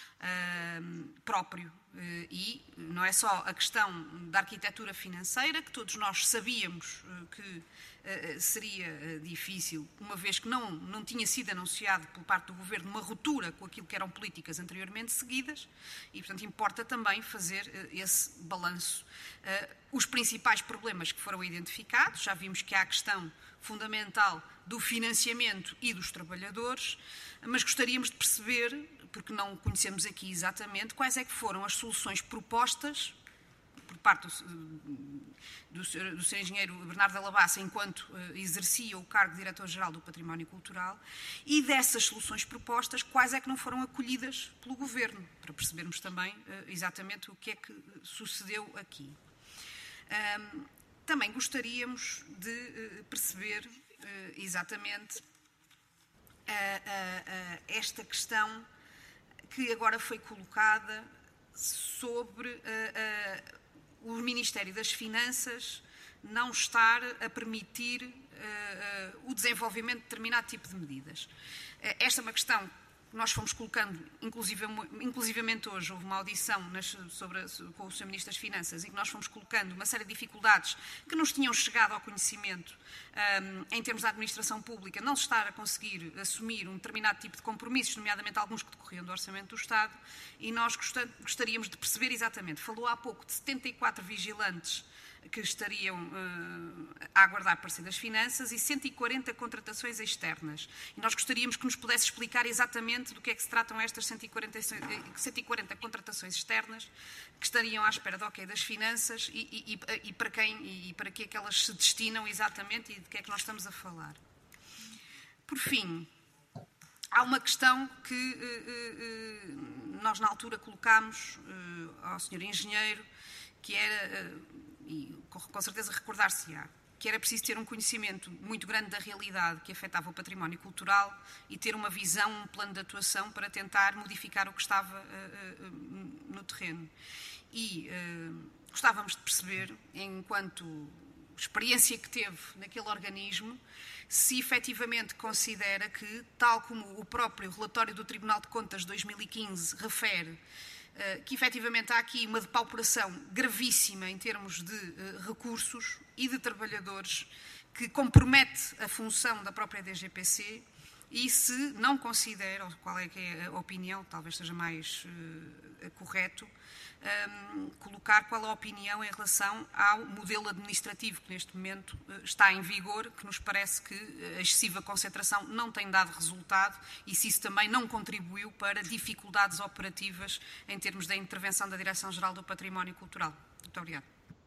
próprio. E não é só a questão da arquitetura financeira, que todos nós sabíamos que seria difícil, uma vez que não tinha sido anunciado por parte do Governo uma ruptura com aquilo que eram políticas anteriormente seguidas, e, portanto, importa também fazer esse balanço. Os principais problemas que foram identificados, já vimos que há a questão fundamental do financiamento e dos trabalhadores, mas gostaríamos de perceber, porque não conhecemos aqui exatamente, quais é que foram as soluções propostas por parte do Sr. Engenheiro Bernardo Della Bassa, enquanto exercia o cargo de Diretor-Geral do Património Cultural, e dessas soluções propostas, quais é que não foram acolhidas pelo Governo, para percebermos também exatamente o que é que sucedeu aqui. Também gostaríamos de perceber exatamente esta questão que agora foi colocada sobre o Ministério das Finanças não estar a permitir o desenvolvimento de determinado tipo de medidas. Esta é uma questão que nós fomos colocando, inclusivamente hoje houve uma audição com o Sr. Ministro das Finanças, em que nós fomos colocando uma série de dificuldades que nos tinham chegado ao conhecimento em termos da administração pública, não se estar a conseguir assumir um determinado tipo de compromissos, nomeadamente alguns que decorriam do Orçamento do Estado, e nós gostaríamos de perceber exatamente. Falou há pouco de 74 vigilantes que estariam a aguardar parecer das finanças e 140 contratações externas. E nós gostaríamos que nos pudesse explicar exatamente do que é que se tratam estas 140 contratações externas que estariam à espera do ok das finanças e para quem e para que é que elas se destinam exatamente e de que é que nós estamos a falar. Por fim, há uma questão que nós na altura colocámos ao Sr. Engenheiro, que era, e com certeza recordar-se-á, que era preciso ter um conhecimento muito grande da realidade que afetava o património cultural e ter uma visão, um plano de atuação para tentar modificar o que estava no terreno. E gostávamos de perceber, enquanto experiência que teve naquele organismo, se efetivamente considera que, tal como o próprio relatório do Tribunal de Contas de 2015 refere, que efetivamente há aqui uma depauperação gravíssima em termos de recursos e de trabalhadores que compromete a função da própria DGPC, e se não considera, ou qual é que é a opinião, talvez seja mais correto, colocar qual a opinião em relação ao modelo administrativo que neste momento está em vigor, que nos parece que a excessiva concentração não tem dado resultado e se isso também não contribuiu para dificuldades operativas em termos da intervenção da Direção-Geral do Património Cultural. Muito obrigada.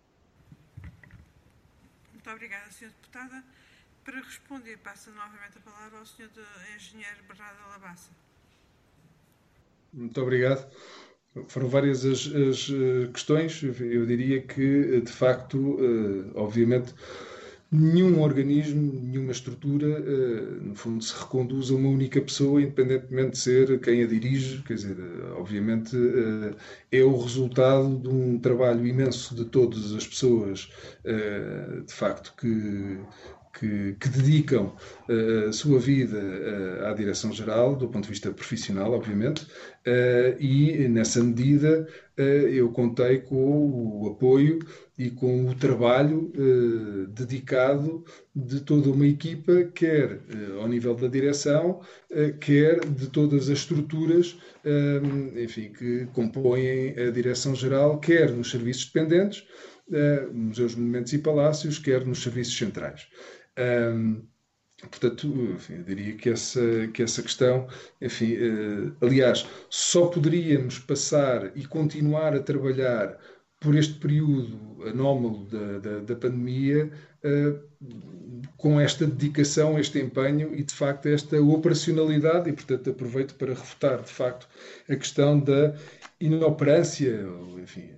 Muito obrigada, Sra. Deputada. Para responder, passo novamente a palavra ao Sr. Engenheiro Bernardo Della Bassa. Muito obrigado. Foram várias as questões. Eu diria que, de facto, obviamente, nenhum organismo, nenhuma estrutura, no fundo, se reconduz a uma única pessoa, independentemente de ser quem a dirige. Quer dizer, obviamente, é o resultado de um trabalho imenso de todas as pessoas, de facto, que que dedicam a sua vida à Direção-Geral, do ponto de vista profissional, obviamente, e nessa medida eu contei com o apoio e com o trabalho dedicado de toda uma equipa, quer ao nível da direção, quer de todas as estruturas, enfim, que compõem a Direção-Geral, quer nos serviços dependentes, museus, monumentos e palácios, quer nos serviços centrais. Portanto, enfim, eu diria que essa questão, enfim, aliás, só poderíamos passar e continuar a trabalhar por este período anómalo da pandemia com esta dedicação, este empenho e, de facto, esta operacionalidade, e, portanto, aproveito para refutar, de facto, a questão da inoperância, enfim,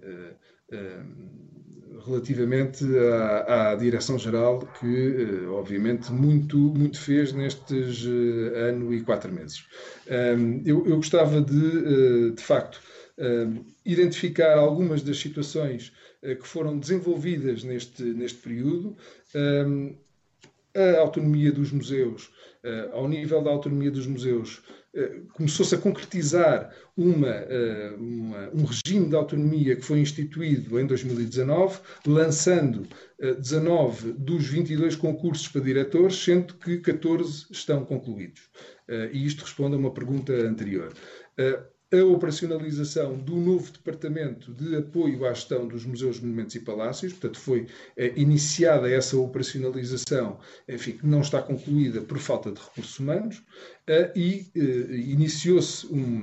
relativamente à Direção-Geral, que, obviamente, muito fez nestes ano e 4 meses. Eu gostava de facto, identificar algumas das situações que foram desenvolvidas neste período. A autonomia dos museus, ao nível da autonomia dos museus, começou-se a concretizar um regime de autonomia que foi instituído em 2019, lançando 19 dos 22 concursos para diretores, sendo que 14 estão concluídos. E isto responde a uma pergunta anterior. A operacionalização do novo Departamento de Apoio à Gestão dos Museus, Monumentos e Palácios, portanto foi iniciada essa operacionalização, enfim, que não está concluída por falta de recursos humanos, e iniciou-se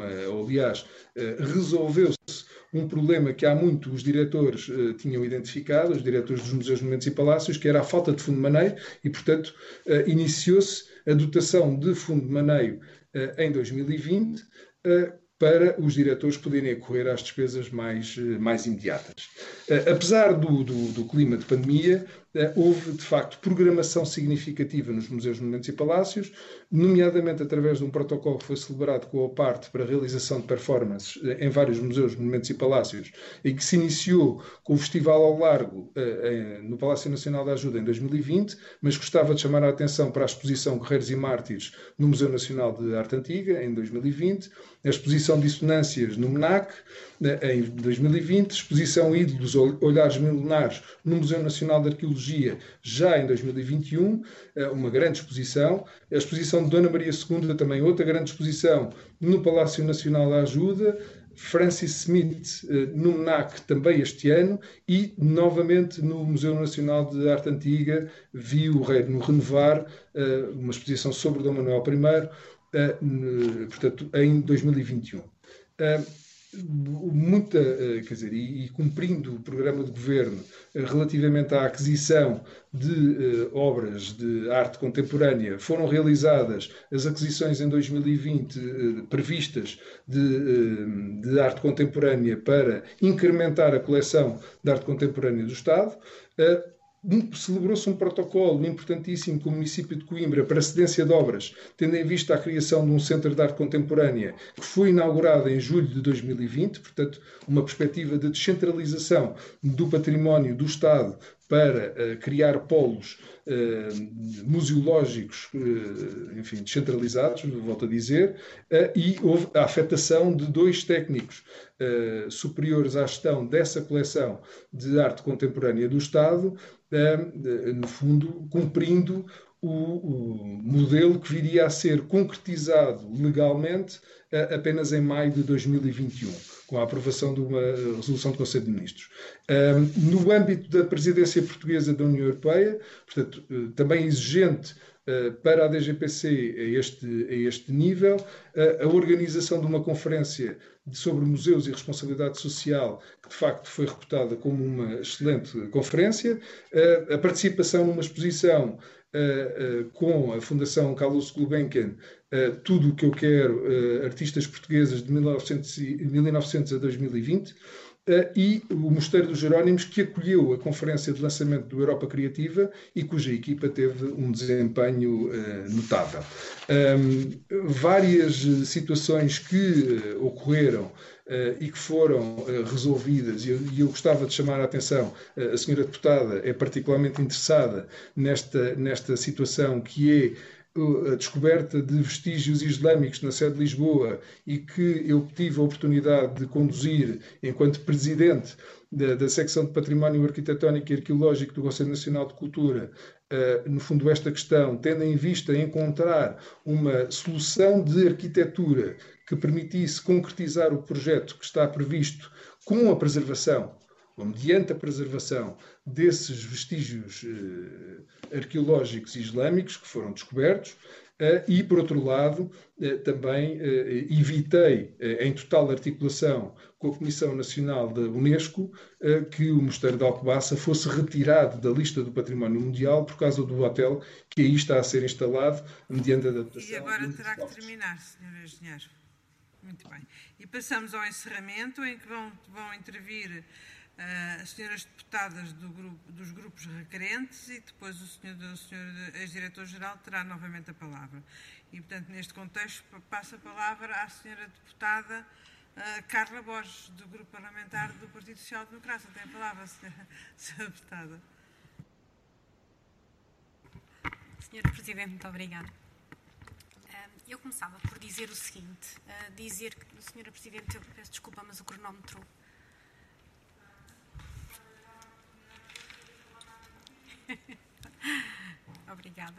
resolveu-se um problema que há muito os diretores tinham identificado, os diretores dos Museus, Monumentos e Palácios, que era a falta de fundo de maneio, e, portanto, iniciou-se a dotação de fundo de maneio em 2020, para os diretores poderem acorrer às despesas mais imediatas. Apesar do clima de pandemia, houve, de facto, programação significativa nos Museus, Monumentos e Palácios, nomeadamente através de um protocolo que foi celebrado com a OPARTE para a realização de performances em vários Museus, Monumentos e Palácios, e que se iniciou com o Festival ao Largo no Palácio Nacional da Ajuda em 2020, mas gostava de chamar a atenção para a exposição Guerreiros e Mártires no Museu Nacional de Arte Antiga, em 2020, a exposição Dissonâncias no MNAC, em 2020, exposição Ídolos, Olhares Milenares no Museu Nacional de Arqueologia, já em 2021, uma grande exposição. A exposição de Dona Maria II, também outra grande exposição no Palácio Nacional da Ajuda. Francis Smith no MNAC também este ano, e novamente no Museu Nacional de Arte Antiga viu o Reino renovar uma exposição sobre Dom Manuel I, portanto, em 2021. E cumprindo o programa de governo relativamente à aquisição de obras de arte contemporânea, foram realizadas as aquisições em 2020 previstas de arte contemporânea para incrementar a coleção de arte contemporânea do Estado. Celebrou-se um protocolo importantíssimo com o município de Coimbra para cedência de obras, tendo em vista a criação de um centro de arte contemporânea que foi inaugurado em julho de 2020, portanto, uma perspectiva de descentralização do património do Estado para criar polos museológicos, enfim, descentralizados, volto a dizer, e houve a afetação de 2 técnicos superiores à gestão dessa coleção de arte contemporânea do Estado, no fundo, cumprindo o modelo que viria a ser concretizado legalmente apenas em maio de 2021, com a aprovação de uma resolução do Conselho de Ministros. No âmbito da presidência portuguesa da União Europeia, portanto, também exigente para a DGPC a este nível, a organização de uma conferência sobre museus e responsabilidade social, que de facto foi reputada como uma excelente conferência, a participação numa exposição com a Fundação Carlos Gulbenkian, Tudo o que eu quero, artistas portuguesas de 1900 a 2020, e o Mosteiro dos Jerónimos, que acolheu a conferência de lançamento do Europa Criativa e cuja equipa teve um desempenho notável. Várias situações que ocorreram e que foram resolvidas, e eu gostava de chamar a atenção, a senhora deputada é particularmente interessada nesta situação que é a descoberta de vestígios islâmicos na sede de Lisboa e que eu tive a oportunidade de conduzir enquanto presidente da secção de Património Arquitetónico e Arqueológico do Conselho Nacional de Cultura, no fundo esta questão, tendo em vista encontrar uma solução de arquitetura que permitisse concretizar o projeto que está previsto com a preservação, ou mediante a preservação desses vestígios arqueológicos e islâmicos que foram descobertos, e, por outro lado, também evitei, em total articulação com a Comissão Nacional da Unesco, que o Mosteiro de Alcobaça fosse retirado da lista do Património Mundial por causa do hotel que aí está a ser instalado, mediante a adaptação. E agora terá que terminar, Sr. Engenheiro. Muito bem. E passamos ao encerramento, em que vão intervir as senhoras deputadas dos grupos requerentes e depois o senhor ex-diretor-geral terá novamente a palavra. E, portanto, neste contexto, passo a palavra à senhora deputada Carla Borges, do grupo parlamentar do Partido Social Democrata. Tem a palavra, senhora deputada. Senhora Presidente, muito obrigada. Eu começava por dizer o seguinte, Senhora Presidente, eu peço desculpa, mas o cronómetro... Obrigada.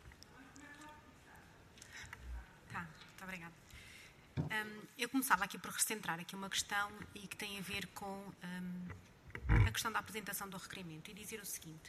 Tá, muito obrigada. Eu começava aqui por recentrar aqui uma questão e que tem a ver com a questão da apresentação do requerimento e dizer o seguinte.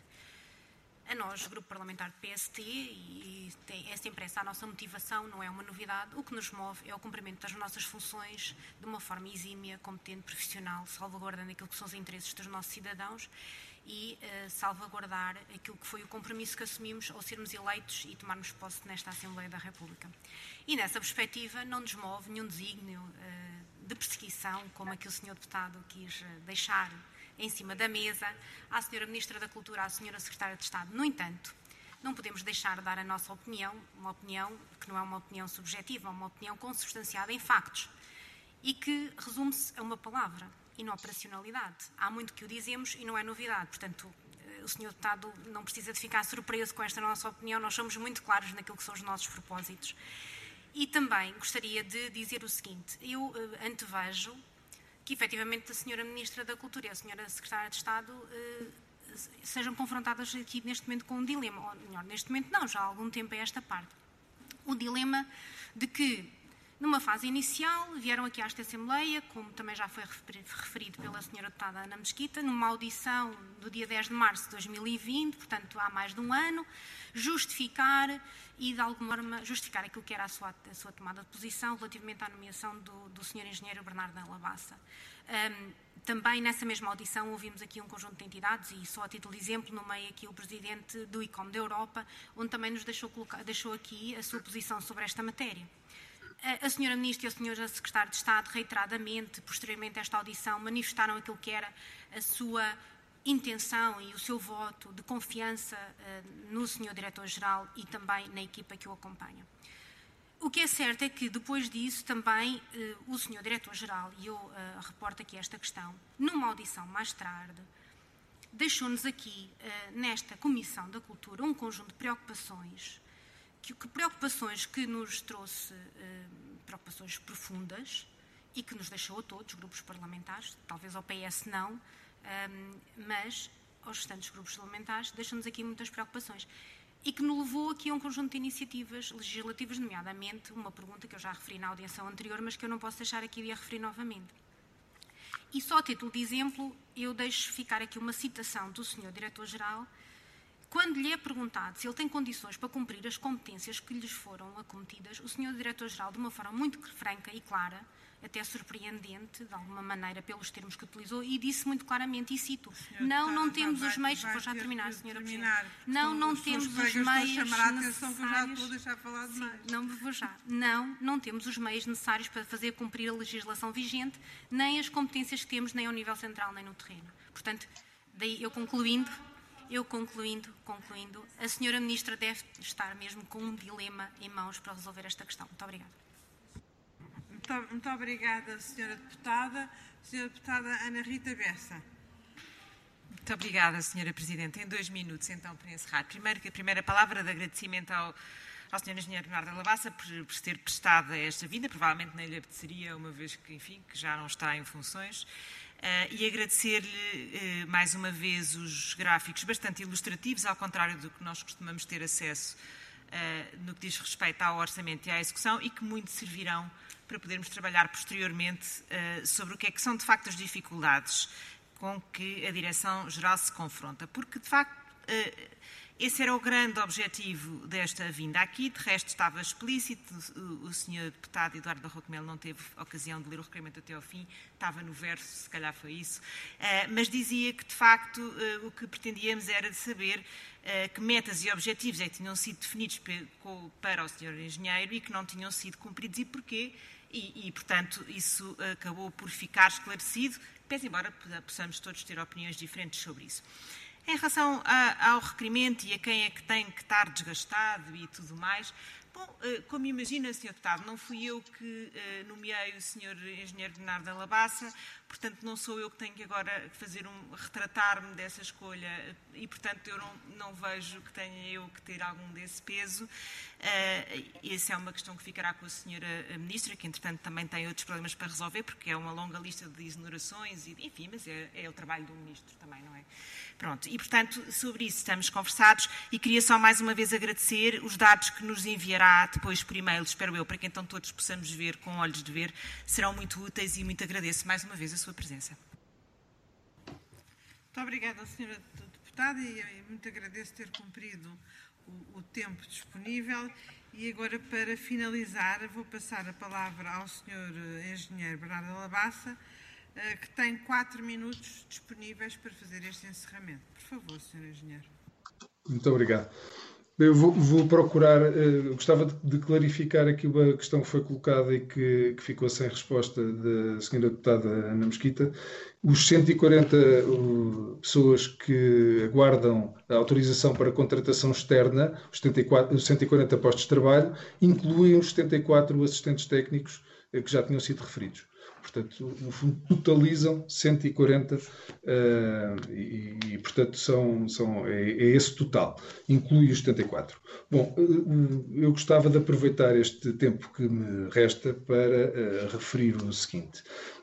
A nós, Grupo Parlamentar do PST, e é sempre essa a nossa motivação, não é uma novidade, o que nos move é o cumprimento das nossas funções de uma forma exímia, competente, profissional, salvaguardando aquilo que são os interesses dos nossos cidadãos e salvaguardar aquilo que foi o compromisso que assumimos ao sermos eleitos e tomarmos posse nesta Assembleia da República. E nessa perspectiva não nos move nenhum desígnio de perseguição, como aqui o Sr. Deputado quis deixar em cima da mesa, à Sra. Ministra da Cultura, à Sra. Secretária de Estado. No entanto, não podemos deixar de dar a nossa opinião, uma opinião que não é uma opinião subjetiva, é uma opinião consubstanciada em factos e que resume-se a uma palavra, inoperacionalidade. Há muito que o dizemos e não é novidade, portanto, o Sr. Deputado não precisa de ficar surpreso com esta nossa opinião, nós somos muito claros naquilo que são os nossos propósitos. E também gostaria de dizer o seguinte, eu antevejo que efetivamente a Sra. Ministra da Cultura e a Sra. Secretária de Estado sejam confrontadas aqui neste momento com um dilema, ou melhor, neste momento não, já há algum tempo a esta parte. O dilema de que, numa fase inicial, vieram aqui a esta Assembleia, como também já foi referido pela Sra. Deputada Ana Mesquita, numa audição do dia 10 de março de 2020, portanto há mais de um ano, justificar e de alguma forma justificar aquilo que era a sua tomada de posição relativamente à nomeação do Sr. Engenheiro Bernardo Della Bassa. Também nessa mesma audição ouvimos aqui um conjunto de entidades e só a título de exemplo nomeei aqui o Presidente do ICOM da Europa, onde também nos deixou aqui a sua posição sobre esta matéria. A Sra. Ministra e a Sra. Secretária de Estado reiteradamente, posteriormente a esta audição, manifestaram aquilo que era a sua intenção e o seu voto de confiança no Sr. Diretor-Geral e também na equipa que o acompanha. O que é certo é que, depois disso, também o Sr. Diretor-Geral, e eu reporto aqui esta questão, numa audição mais tarde, deixou-nos aqui, nesta Comissão da Cultura, um conjunto de preocupações, preocupações que nos trouxe preocupações profundas e que nos deixou a todos, grupos parlamentares, talvez ao PS não, mas aos restantes grupos parlamentares, deixam-nos aqui muitas preocupações. E que nos levou aqui a um conjunto de iniciativas legislativas, nomeadamente uma pergunta que eu já referi na audição anterior, mas que eu não posso deixar aqui de a referir novamente. E só a título de exemplo, eu deixo ficar aqui uma citação do Sr. Diretor-Geral, Quando lhe é perguntado se ele tem condições para cumprir as competências que lhes foram acometidas, o Sr. Diretor-Geral, de uma forma muito franca e clara, até surpreendente, de alguma maneira, pelos termos que utilizou, e disse muito claramente, e cito, não temos os meios... Vou já terminar, Sra. Presidente. Não temos os meios necessários... Não temos os meios necessários para fazer cumprir a legislação vigente, nem as competências que temos, nem ao nível central, nem no terreno. Portanto, daí eu concluindo, a Sra. Ministra deve estar mesmo com um dilema em mãos para resolver esta questão. Muito obrigada. Muito obrigada, Sra. Deputada. Sra. Deputada Ana Rita Bessa. Muito obrigada, Sra. Presidente. Em 2 minutos, então, para encerrar. Primeiro, a primeira palavra de agradecimento ao Sr. Engenheiro Bernardo Labassa por ter prestado esta vinda. Provavelmente nem lhe apeteceria, uma vez que, enfim, que já não está em funções. E agradecer-lhe mais uma vez os gráficos bastante ilustrativos, ao contrário do que nós costumamos ter acesso no que diz respeito ao orçamento e à execução, e que muito servirão para podermos trabalhar posteriormente sobre o que é que são de facto as dificuldades com que a Direção-Geral se confronta. Porque, de facto, esse era o grande objetivo desta vinda aqui. De resto, estava explícito. O Sr. Deputado Eduardo Barroco Melo não teve ocasião de ler o requerimento até ao fim. Estava no verso, se calhar foi isso. Mas dizia que, de facto, o que pretendíamos era de saber que metas e objetivos é que tinham sido definidos para o Sr. Engenheiro e que não tinham sido cumpridos e porquê. E, portanto, isso acabou por ficar esclarecido, pese embora possamos todos ter opiniões diferentes sobre isso. Em relação ao requerimento e a quem é que tem que estar desgastado e tudo mais, bom, como imagina, Sr. Deputado, não fui eu que nomeei o Sr. Engenheiro Bernardo Labassa, portanto não sou eu que tenho que agora retratar-me dessa escolha e, portanto, eu não vejo que tenha eu que ter algum desse peso. Essa é uma questão que ficará com a Sra. Ministra, que entretanto também tem outros problemas para resolver, porque é uma longa lista de exonerações, e, enfim, mas é o trabalho do Ministro também, não é? Pronto, e portanto sobre isso estamos conversados e queria só mais uma vez agradecer os dados que nos enviará depois por e-mail, espero eu, para que então todos possamos ver com olhos de ver, serão muito úteis e muito agradeço mais uma vez a sua presença. Muito obrigada, Sra. Deputada, e muito agradeço ter cumprido o tempo disponível. E agora, para finalizar, vou passar a palavra ao Sr. Engenheiro Bernardo Labassa, que tem 4 minutos disponíveis para fazer este encerramento. Por favor, Sr. Engenheiro. Muito obrigado. Eu vou procurar, gostava de clarificar aqui uma questão que foi colocada e que ficou sem resposta da Sra. Deputada Ana Mesquita. Os 140 pessoas que aguardam a autorização para contratação externa, os 140 postos de trabalho, incluem os 74 assistentes técnicos que já tinham sido referidos. Portanto, no fundo, totalizam 140 e portanto, é esse total. Inclui os 74. Bom, eu gostava de aproveitar este tempo que me resta para referir o seguinte.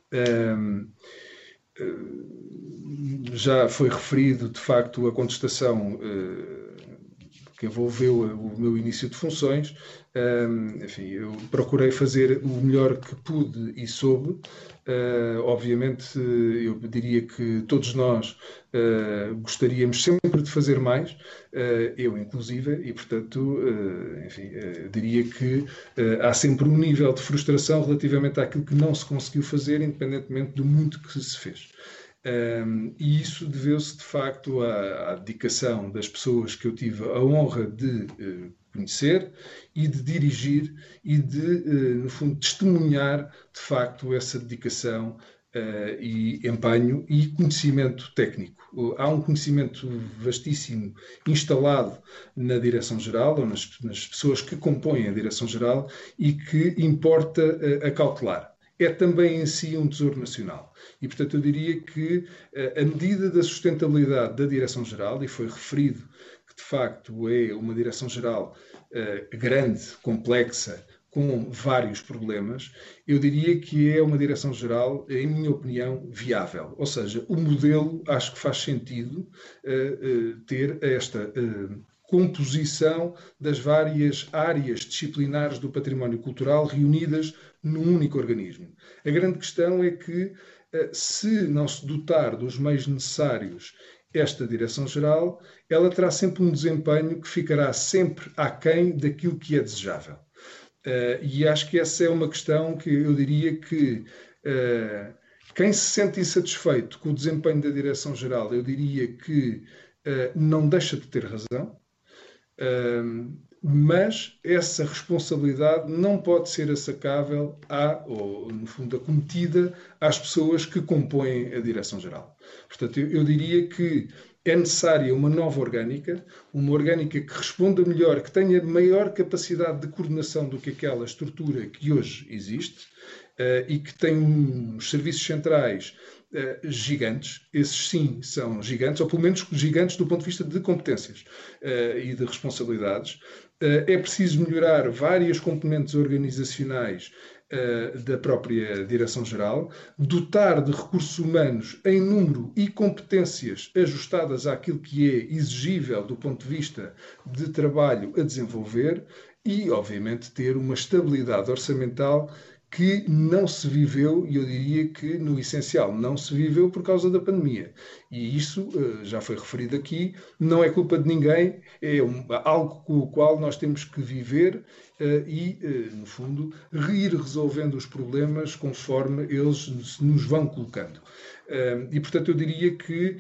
Já foi referido, de facto, a contestação que envolveu o meu início de funções. Enfim, eu procurei fazer o melhor que pude e soube. Obviamente, eu diria que todos nós gostaríamos sempre de fazer mais, eu inclusive, e portanto, enfim, diria que há sempre um nível de frustração relativamente àquilo que não se conseguiu fazer, independentemente do muito que se fez. E isso deveu-se, de facto, à dedicação das pessoas que eu tive a honra de conhecer e de dirigir e de, no fundo, testemunhar, de facto, essa dedicação e empenho e conhecimento técnico. Há um conhecimento vastíssimo instalado na Direção-Geral, ou nas pessoas que compõem a Direção-Geral, e que importa acautelar. É também em si um tesouro nacional. E, portanto, eu diria que a medida da sustentabilidade da Direção-Geral, e foi referido que, de facto, é uma Direção-Geral grande, complexa, com vários problemas, eu diria que é uma Direção-Geral, em minha opinião, viável. Ou seja, o modelo, acho que faz sentido ter esta composição das várias áreas disciplinares do património cultural reunidas num único organismo. A grande questão é que, se não se dotar dos meios necessários esta Direção-Geral, ela terá sempre um desempenho que ficará sempre aquém daquilo que é desejável. E acho que essa é uma questão que eu diria que quem se sente insatisfeito com o desempenho da Direção-Geral, eu diria que não deixa de ter razão, mas essa responsabilidade não pode ser assacável ou, no fundo, acometida às pessoas que compõem a Direção-Geral. Portanto, eu diria que é necessária uma nova orgânica, uma orgânica que responda melhor, que tenha maior capacidade de coordenação do que aquela estrutura que hoje existe, e que tem uns serviços centrais gigantes. Esses sim são gigantes, ou pelo menos gigantes do ponto de vista de competências e de responsabilidades. É preciso melhorar várias componentes organizacionais da própria Direção-Geral, dotar de recursos humanos em número e competências ajustadas àquilo que é exigível do ponto de vista de trabalho a desenvolver e, obviamente, ter uma estabilidade orçamental que não se viveu, e eu diria que, no essencial, não se viveu por causa da pandemia. E isso, já foi referido aqui, não é culpa de ninguém, é algo com o qual nós temos que viver e, no fundo, ir resolvendo os problemas conforme eles nos vão colocando. E, portanto, eu diria que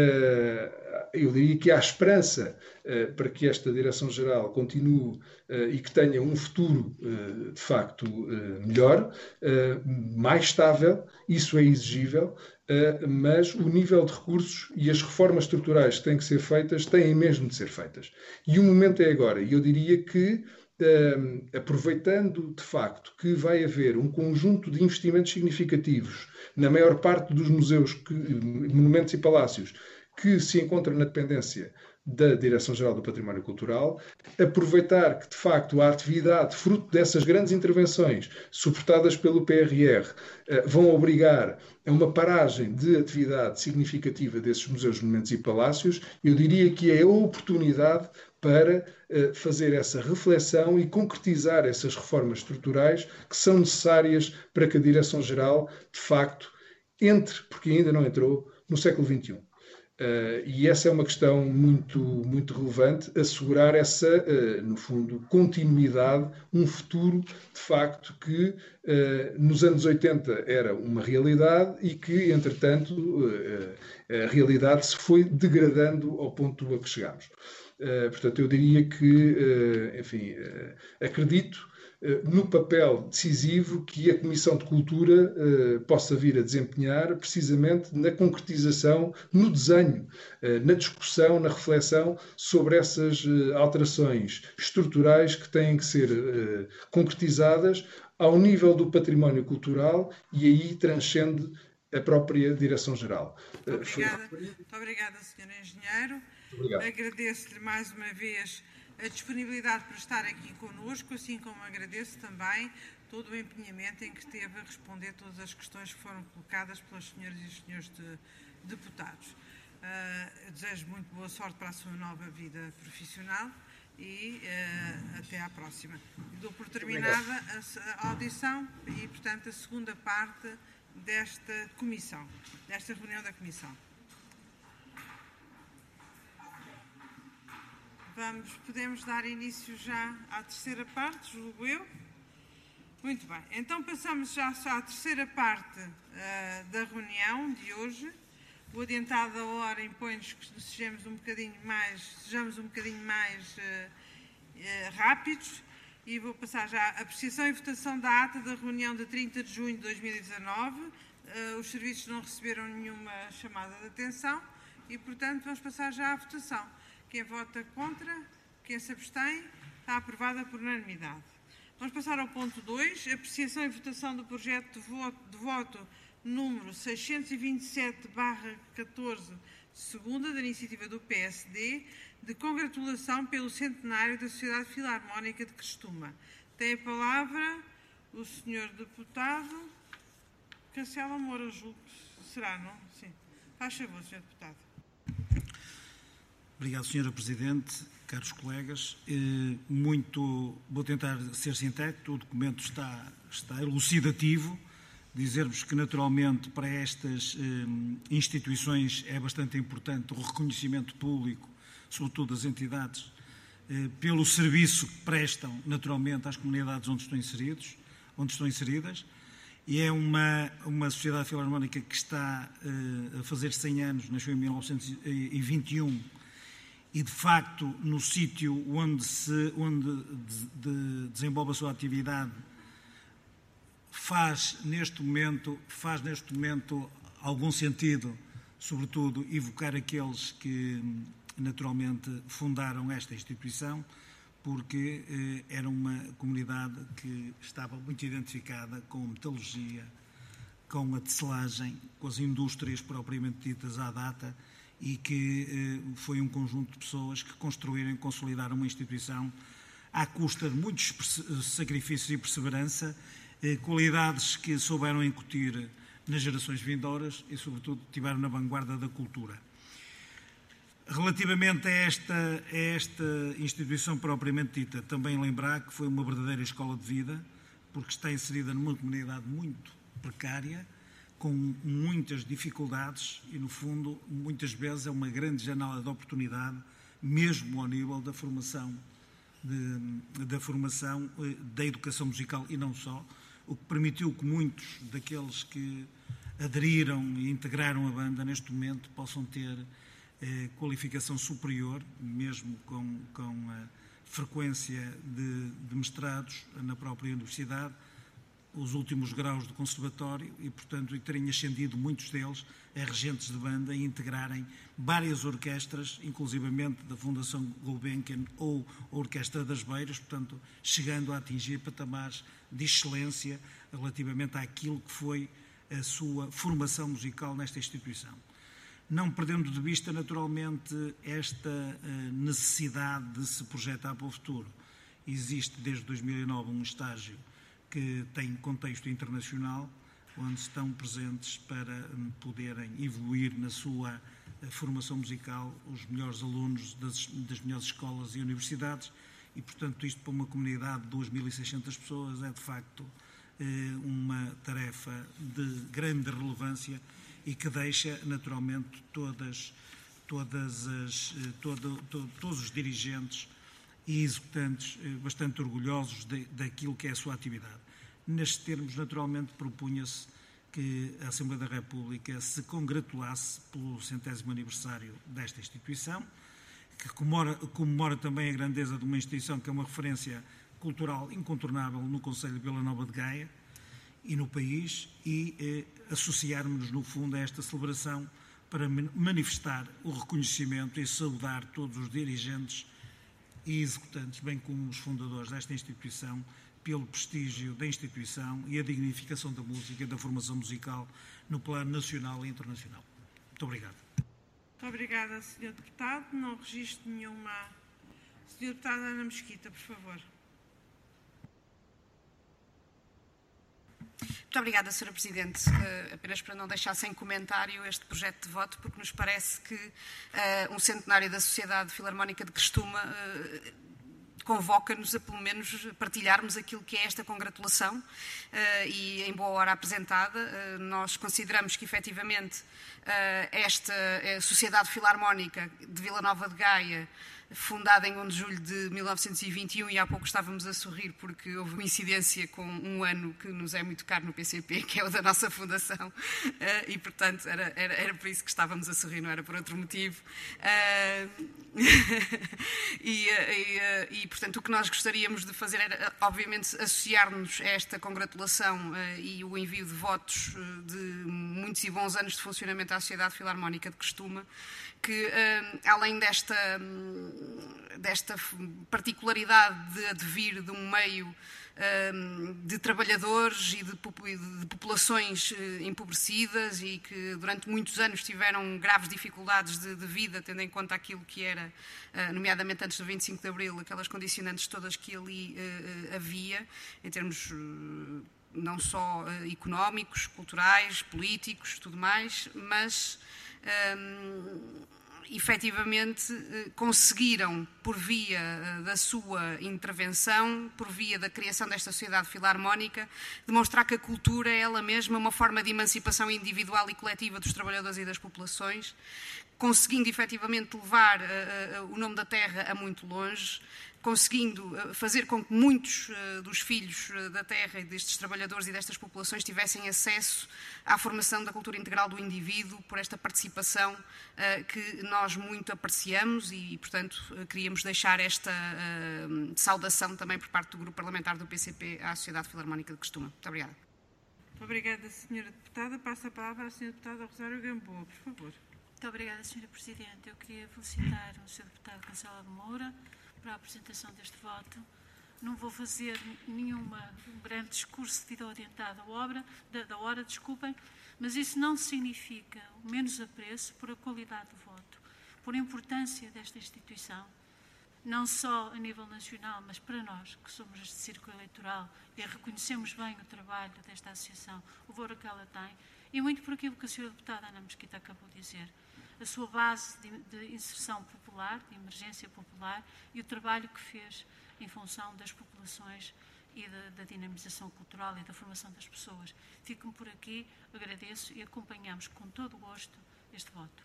há esperança para que esta Direção-Geral continue e que tenha um futuro, de facto, melhor, mais estável, isso é exigível, mas o nível de recursos e as reformas estruturais que têm que ser feitas têm mesmo de ser feitas. E o momento é agora. E eu diria que, aproveitando de facto que vai haver um conjunto de investimentos significativos na maior parte dos museus, monumentos e palácios que se encontram na dependência da Direção-Geral do Património Cultural, aproveitar que, de facto, a atividade, fruto dessas grandes intervenções suportadas pelo PRR, vão obrigar a uma paragem de atividade significativa desses museus, monumentos e palácios. Eu diria que é a oportunidade para fazer essa reflexão e concretizar essas reformas estruturais que são necessárias para que a Direção-Geral, de facto, entre, porque ainda não entrou, no século XXI. E essa é uma questão muito, muito relevante, assegurar essa, no fundo, continuidade, um futuro, de facto, que nos anos 80 era uma realidade e que, entretanto, a realidade se foi degradando ao ponto a que chegámos. Portanto, eu diria que, enfim, acredito no papel decisivo que a Comissão de Cultura possa vir a desempenhar, precisamente na concretização, no desenho, na discussão, na reflexão sobre essas alterações estruturais que têm que ser concretizadas ao nível do património cultural e aí transcende a própria Direção-Geral. Muito obrigada, Sr. Engenheiro. Agradeço-lhe mais uma vez a disponibilidade para estar aqui connosco, assim como agradeço também todo o empenhamento em que teve a responder todas as questões que foram colocadas pelas senhoras e os senhores deputados. Desejo muito boa sorte para a sua nova vida profissional e até à próxima. Dou por terminada a audição e, portanto, a segunda parte desta comissão, desta reunião da comissão. Podemos dar início já à terceira parte, julgo eu. Muito bem. Então passamos já à terceira parte da reunião de hoje. O adiantado da hora impõe-nos que sejamos um bocadinho mais rápidos e vou passar já a apreciação e votação da ata da reunião de 30 de junho de 2019. Os serviços não receberam nenhuma chamada de atenção e, portanto, vamos passar já à votação. Quem vota contra, quem se abstém, está aprovada por unanimidade. Vamos passar ao ponto 2, apreciação e votação do projeto de voto número 627/14, segunda, da iniciativa do PSD, de congratulação pelo centenário da Sociedade Filarmónica de Crestuma. Tem a palavra o Sr. Deputado Cancela Moura, julgo que será, não? Sim. Faz favor, Sr. Deputado. Obrigado, Sra. Presidente, caros colegas. Vou tentar ser sintético, o documento está elucidativo. dizer-vos que, naturalmente, para estas instituições é bastante importante o reconhecimento público, sobretudo das entidades, pelo serviço que prestam, naturalmente, às comunidades onde estão inseridas, e é uma sociedade filarmónica que está a fazer 100 anos, nasceu em 1921, e, de facto, no sítio onde desenvolve a sua atividade, faz neste momento algum sentido, sobretudo, evocar aqueles que naturalmente fundaram esta instituição, porque era uma comunidade que estava muito identificada com a metalurgia, com a tecelagem, com as indústrias propriamente ditas à data, e que foi um conjunto de pessoas que construíram e consolidaram uma instituição à custa de muitos sacrifícios e perseverança, qualidades que souberam incutir nas gerações vindouras e, sobretudo, estiveram na vanguarda da cultura. Relativamente a esta instituição propriamente dita, também lembrar que foi uma verdadeira escola de vida, porque está inserida numa comunidade muito precária, com muitas dificuldades e, no fundo, muitas vezes é uma grande janela de oportunidade, mesmo ao nível da formação da educação musical e não só, o que permitiu que muitos daqueles que aderiram e integraram a banda neste momento possam ter qualificação superior, mesmo com a frequência de mestrados na própria universidade, os últimos graus do conservatório e, portanto, terem ascendido muitos deles a regentes de banda e integrarem várias orquestras, inclusivamente da Fundação Gulbenkian ou a Orquestra das Beiras, portanto, chegando a atingir patamares de excelência relativamente àquilo que foi a sua formação musical nesta instituição. Não perdendo de vista, naturalmente, esta necessidade de se projetar para o futuro. Existe, desde 2009, um estágio que tem contexto internacional, onde estão presentes para poderem evoluir na sua formação musical os melhores alunos das melhores escolas e universidades, e, portanto, isto para uma comunidade de 2.600 pessoas é, de facto, uma tarefa de grande relevância e que deixa, naturalmente, todos os dirigentes e executantes bastante orgulhosos daquilo que é a sua atividade. Nestes termos, naturalmente, propunha-se que a Assembleia da República se congratulasse pelo 100º aniversário desta instituição, que comemora também a grandeza de uma instituição que é uma referência cultural incontornável no Concelho de Vila Nova de Gaia e no país, e associarmos-nos, no fundo, a esta celebração para manifestar o reconhecimento e saudar todos os dirigentes e executantes, bem como os fundadores desta instituição, pelo prestígio da instituição e a dignificação da música e da formação musical no plano nacional e internacional. Muito obrigado. Muito obrigada, Sr. Deputado. Não registro nenhuma. Sr. Deputada Ana Mesquita, por favor. Muito obrigada, Sra. Presidente. Apenas para não deixar sem comentário este projeto de voto, porque nos parece que um centenário da Sociedade Filarmónica de Crestuma convoca-nos a, pelo menos, partilharmos aquilo que é esta congratulação e, em boa hora apresentada, nós consideramos que, efetivamente, esta Sociedade Filarmónica de Vila Nova de Gaia, fundada em 1 de julho de 1921, e há pouco estávamos a sorrir porque houve coincidência com um ano que nos é muito caro no PCP, que é o da nossa fundação, e, portanto, era por isso que estávamos a sorrir, não era por outro motivo. E, portanto, o que nós gostaríamos de fazer era, obviamente, associar-nos a esta congratulação e o envio de votos de muitos e bons anos de funcionamento à Sociedade Filarmónica de Crestuma, que, além desta particularidade de advir de um meio de trabalhadores e de populações empobrecidas e que durante muitos anos tiveram graves dificuldades de vida, tendo em conta aquilo que era, nomeadamente antes do 25 de Abril, aquelas condicionantes todas que ali havia, em termos não só económicos, culturais, políticos, tudo mais, mas efetivamente conseguiram, por via da sua intervenção, por via da criação desta sociedade filarmónica, demonstrar que a cultura é ela mesma uma forma de emancipação individual e coletiva dos trabalhadores e das populações, conseguindo efetivamente levar o nome da terra a muito longe, conseguindo fazer com que muitos dos filhos da terra e destes trabalhadores e destas populações tivessem acesso à formação da cultura integral do indivíduo, por esta participação que nós muito apreciamos e, portanto, queríamos deixar esta saudação também por parte do Grupo Parlamentar do PCP à Sociedade Filarmónica de Costuma. Muito obrigada. Muito obrigada, Sra. Deputada. Passo a palavra à Sra. Deputada Rosário Gamboa, por favor. Muito obrigada, Sra. Presidente. Eu queria felicitar o Sr. Deputado Cancela de Moura para a apresentação deste voto. Não vou fazer um grande discurso devido ao adiantado da hora, desculpem, mas isso não significa o menos apreço por a qualidade do voto, por a importância desta instituição, não só a nível nacional, mas para nós, que somos este círculo eleitoral e reconhecemos bem o trabalho desta associação, o valor que ela tem, e muito por aquilo que a Sra. Deputada Ana Mesquita acabou de dizer, a sua base de inserção popular, de emergência popular e o trabalho que fez em função das populações e da dinamização cultural e da formação das pessoas. Fico-me por aqui, agradeço e acompanhamos com todo o gosto este voto.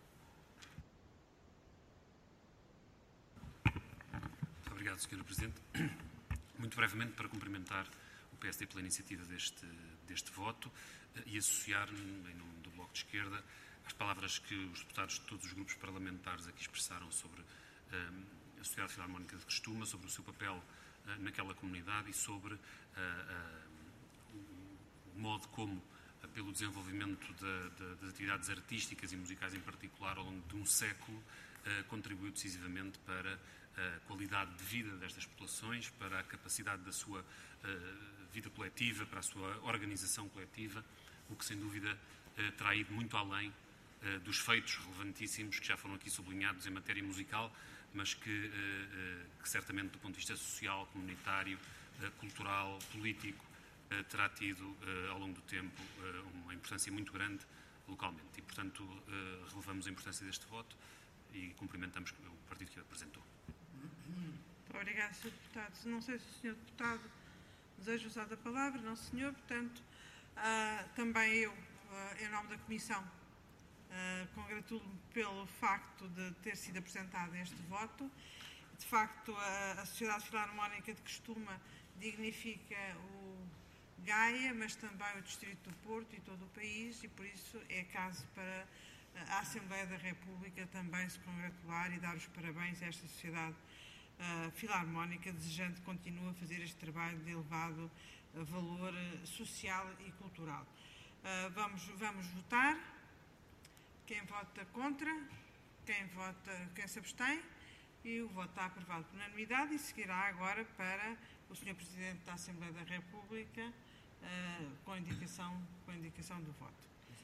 Muito obrigado, Sra. Presidente. Muito brevemente, para cumprimentar o PSD pela iniciativa deste voto e associar-me, em nome do Bloco de Esquerda, às palavras que os deputados de todos os grupos parlamentares aqui expressaram sobre a Sociedade Filarmónica de Costuma, sobre o seu papel naquela comunidade e sobre o modo como, pelo desenvolvimento das atividades artísticas e musicais em particular, ao longo de um século, contribuiu decisivamente para a qualidade de vida destas populações, para a capacidade da sua vida coletiva, para a sua organização coletiva, o que sem dúvida terá ido muito além dos feitos relevantíssimos que já foram aqui sublinhados em matéria musical, mas que certamente do ponto de vista social, comunitário, cultural, político, terá tido ao longo do tempo uma importância muito grande localmente. E, portanto, relevamos a importância deste voto e cumprimentamos o partido que o apresentou. Muito obrigada, Sr. Deputado. Não sei se o Sr. Deputado deseja usar a palavra. Não, senhor. Portanto, também eu, em nome da Comissão, congratulo-me pelo facto de ter sido apresentado este voto. De facto, a Sociedade Filarmónica de Costuma dignifica o Gaia, mas também o Distrito do Porto e todo o país, e por isso é caso para a Assembleia da República também se congratular e dar os parabéns a esta Sociedade Filarmónica, desejando que continue a fazer este trabalho de elevado valor social e cultural. Vamos votar. Quem vota contra, quem se abstém, e o voto está aprovado por unanimidade e seguirá agora para o Sr. Presidente da Assembleia da República com a indicação do voto.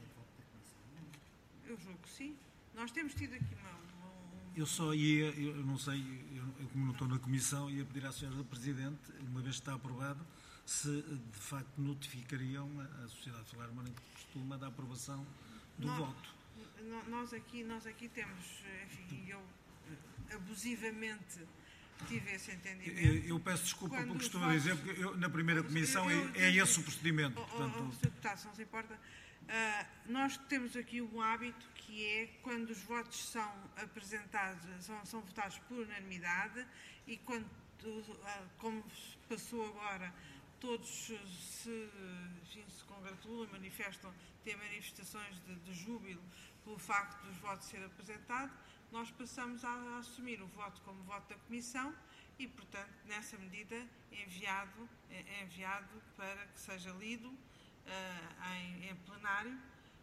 Eu julgo que sim. Nós temos tido aqui Eu só ia, eu não sei, eu como não estou na Comissão, ia pedir à Sra. Presidente, uma vez que está aprovado, se de facto notificariam a Sociedade Filarmónica de Costuma da aprovação do voto. Nós aqui temos, enfim, eu abusivamente tive esse entendimento. Eu peço desculpa pelo que estou a dizer, porque eu, na primeira comissão é esse o procedimento. Portanto... Sr. Deputado, se não se importa, nós temos aqui um hábito que é quando os votos são apresentados, são votados por unanimidade e quando, como passou agora, todos se congratulam, manifestam, têm manifestações de júbilo pelo facto dos votos serem apresentados, nós passamos a assumir o voto como voto da Comissão e, portanto, nessa medida, é enviado para que seja lido em plenário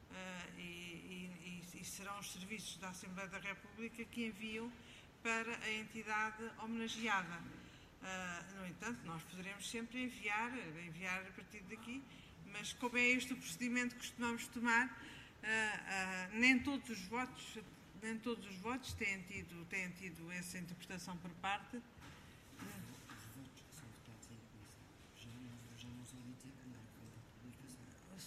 e serão os serviços da Assembleia da República que enviam para a entidade homenageada. No entanto, nós poderemos sempre enviar a partir daqui, mas como é este o procedimento que costumamos tomar, nem todos os votos têm tido essa interpretação por parte.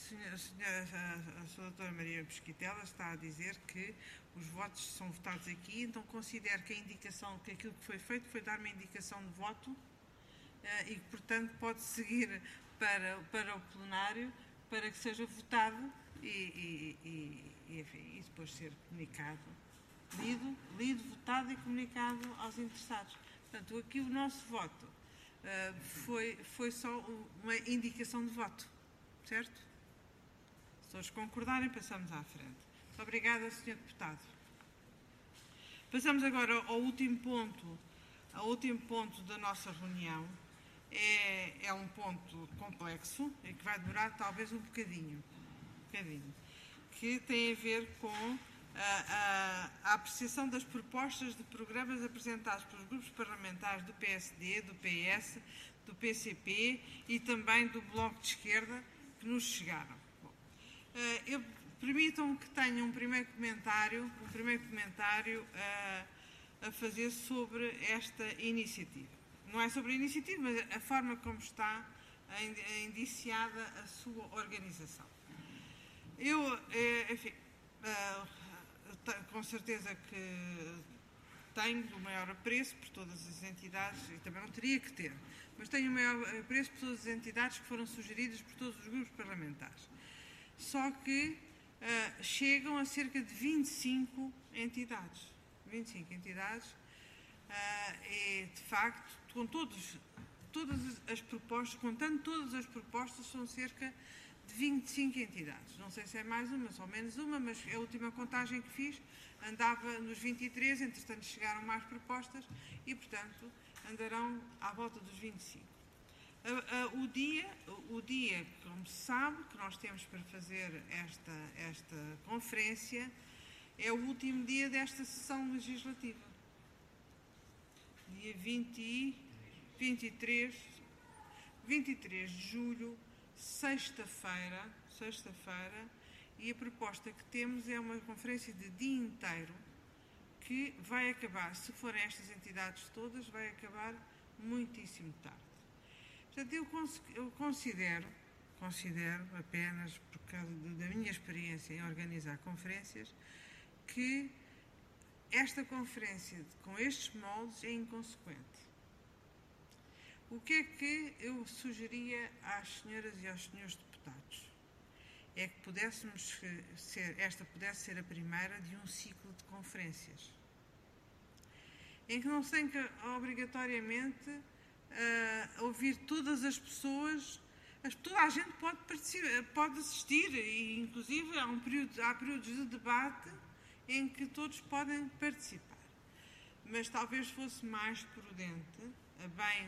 a doutora Maria Pesquitela está a dizer que os votos são votados aqui, então considero que que aquilo que foi feito foi dar uma indicação de voto e que, portanto, pode seguir para o plenário para que seja votado enfim, e depois ser comunicado, lido, votado e comunicado aos interessados. Portanto, aqui o nosso voto foi só uma indicação de voto, certo? Se todos concordarem, passamos à frente. Muito obrigada, Sr. Deputado. Passamos agora ao último ponto da nossa reunião. É um ponto complexo e que vai demorar talvez um bocadinho, que tem a ver com a apreciação das propostas de programas apresentados pelos grupos parlamentares do PSD, do PS, do PCP e também do Bloco de Esquerda que nos chegaram. Permitam-me que tenha um primeiro comentário a fazer sobre esta iniciativa. Não é sobre a iniciativa, mas a forma como está indiciada a sua organização. Enfim, com certeza que tenho o maior apreço por todas as entidades, e também não teria que ter, mas tenho o maior apreço por todas as entidades que foram sugeridas por todos os grupos parlamentares. Só que chegam a cerca de 25 entidades. 25 entidades e, de facto, todas as propostas, contando todas as propostas, são cerca de 25 entidades. Não sei se é mais uma, só menos uma, mas a última contagem que fiz andava nos 23, entretanto chegaram mais propostas e, portanto, andarão à volta dos 25. O dia, como se sabe, que nós temos para fazer esta conferência é o último dia desta sessão legislativa. Dia 23 de julho, sexta-feira, e a proposta que temos é uma conferência de dia inteiro que vai acabar, se forem estas entidades todas, vai acabar muitíssimo tarde. Portanto, eu considero apenas, por causa da minha experiência em organizar conferências, que esta conferência com estes moldes é inconsequente. O que é que eu sugeria às senhoras e aos senhores deputados? É que esta pudesse ser a primeira de um ciclo de conferências, em que não se tem que obrigatoriamente ouvir todas as pessoas, toda a gente pode participar, pode assistir, e inclusive há períodos de debate em que todos podem participar. Mas talvez fosse mais prudente, a bem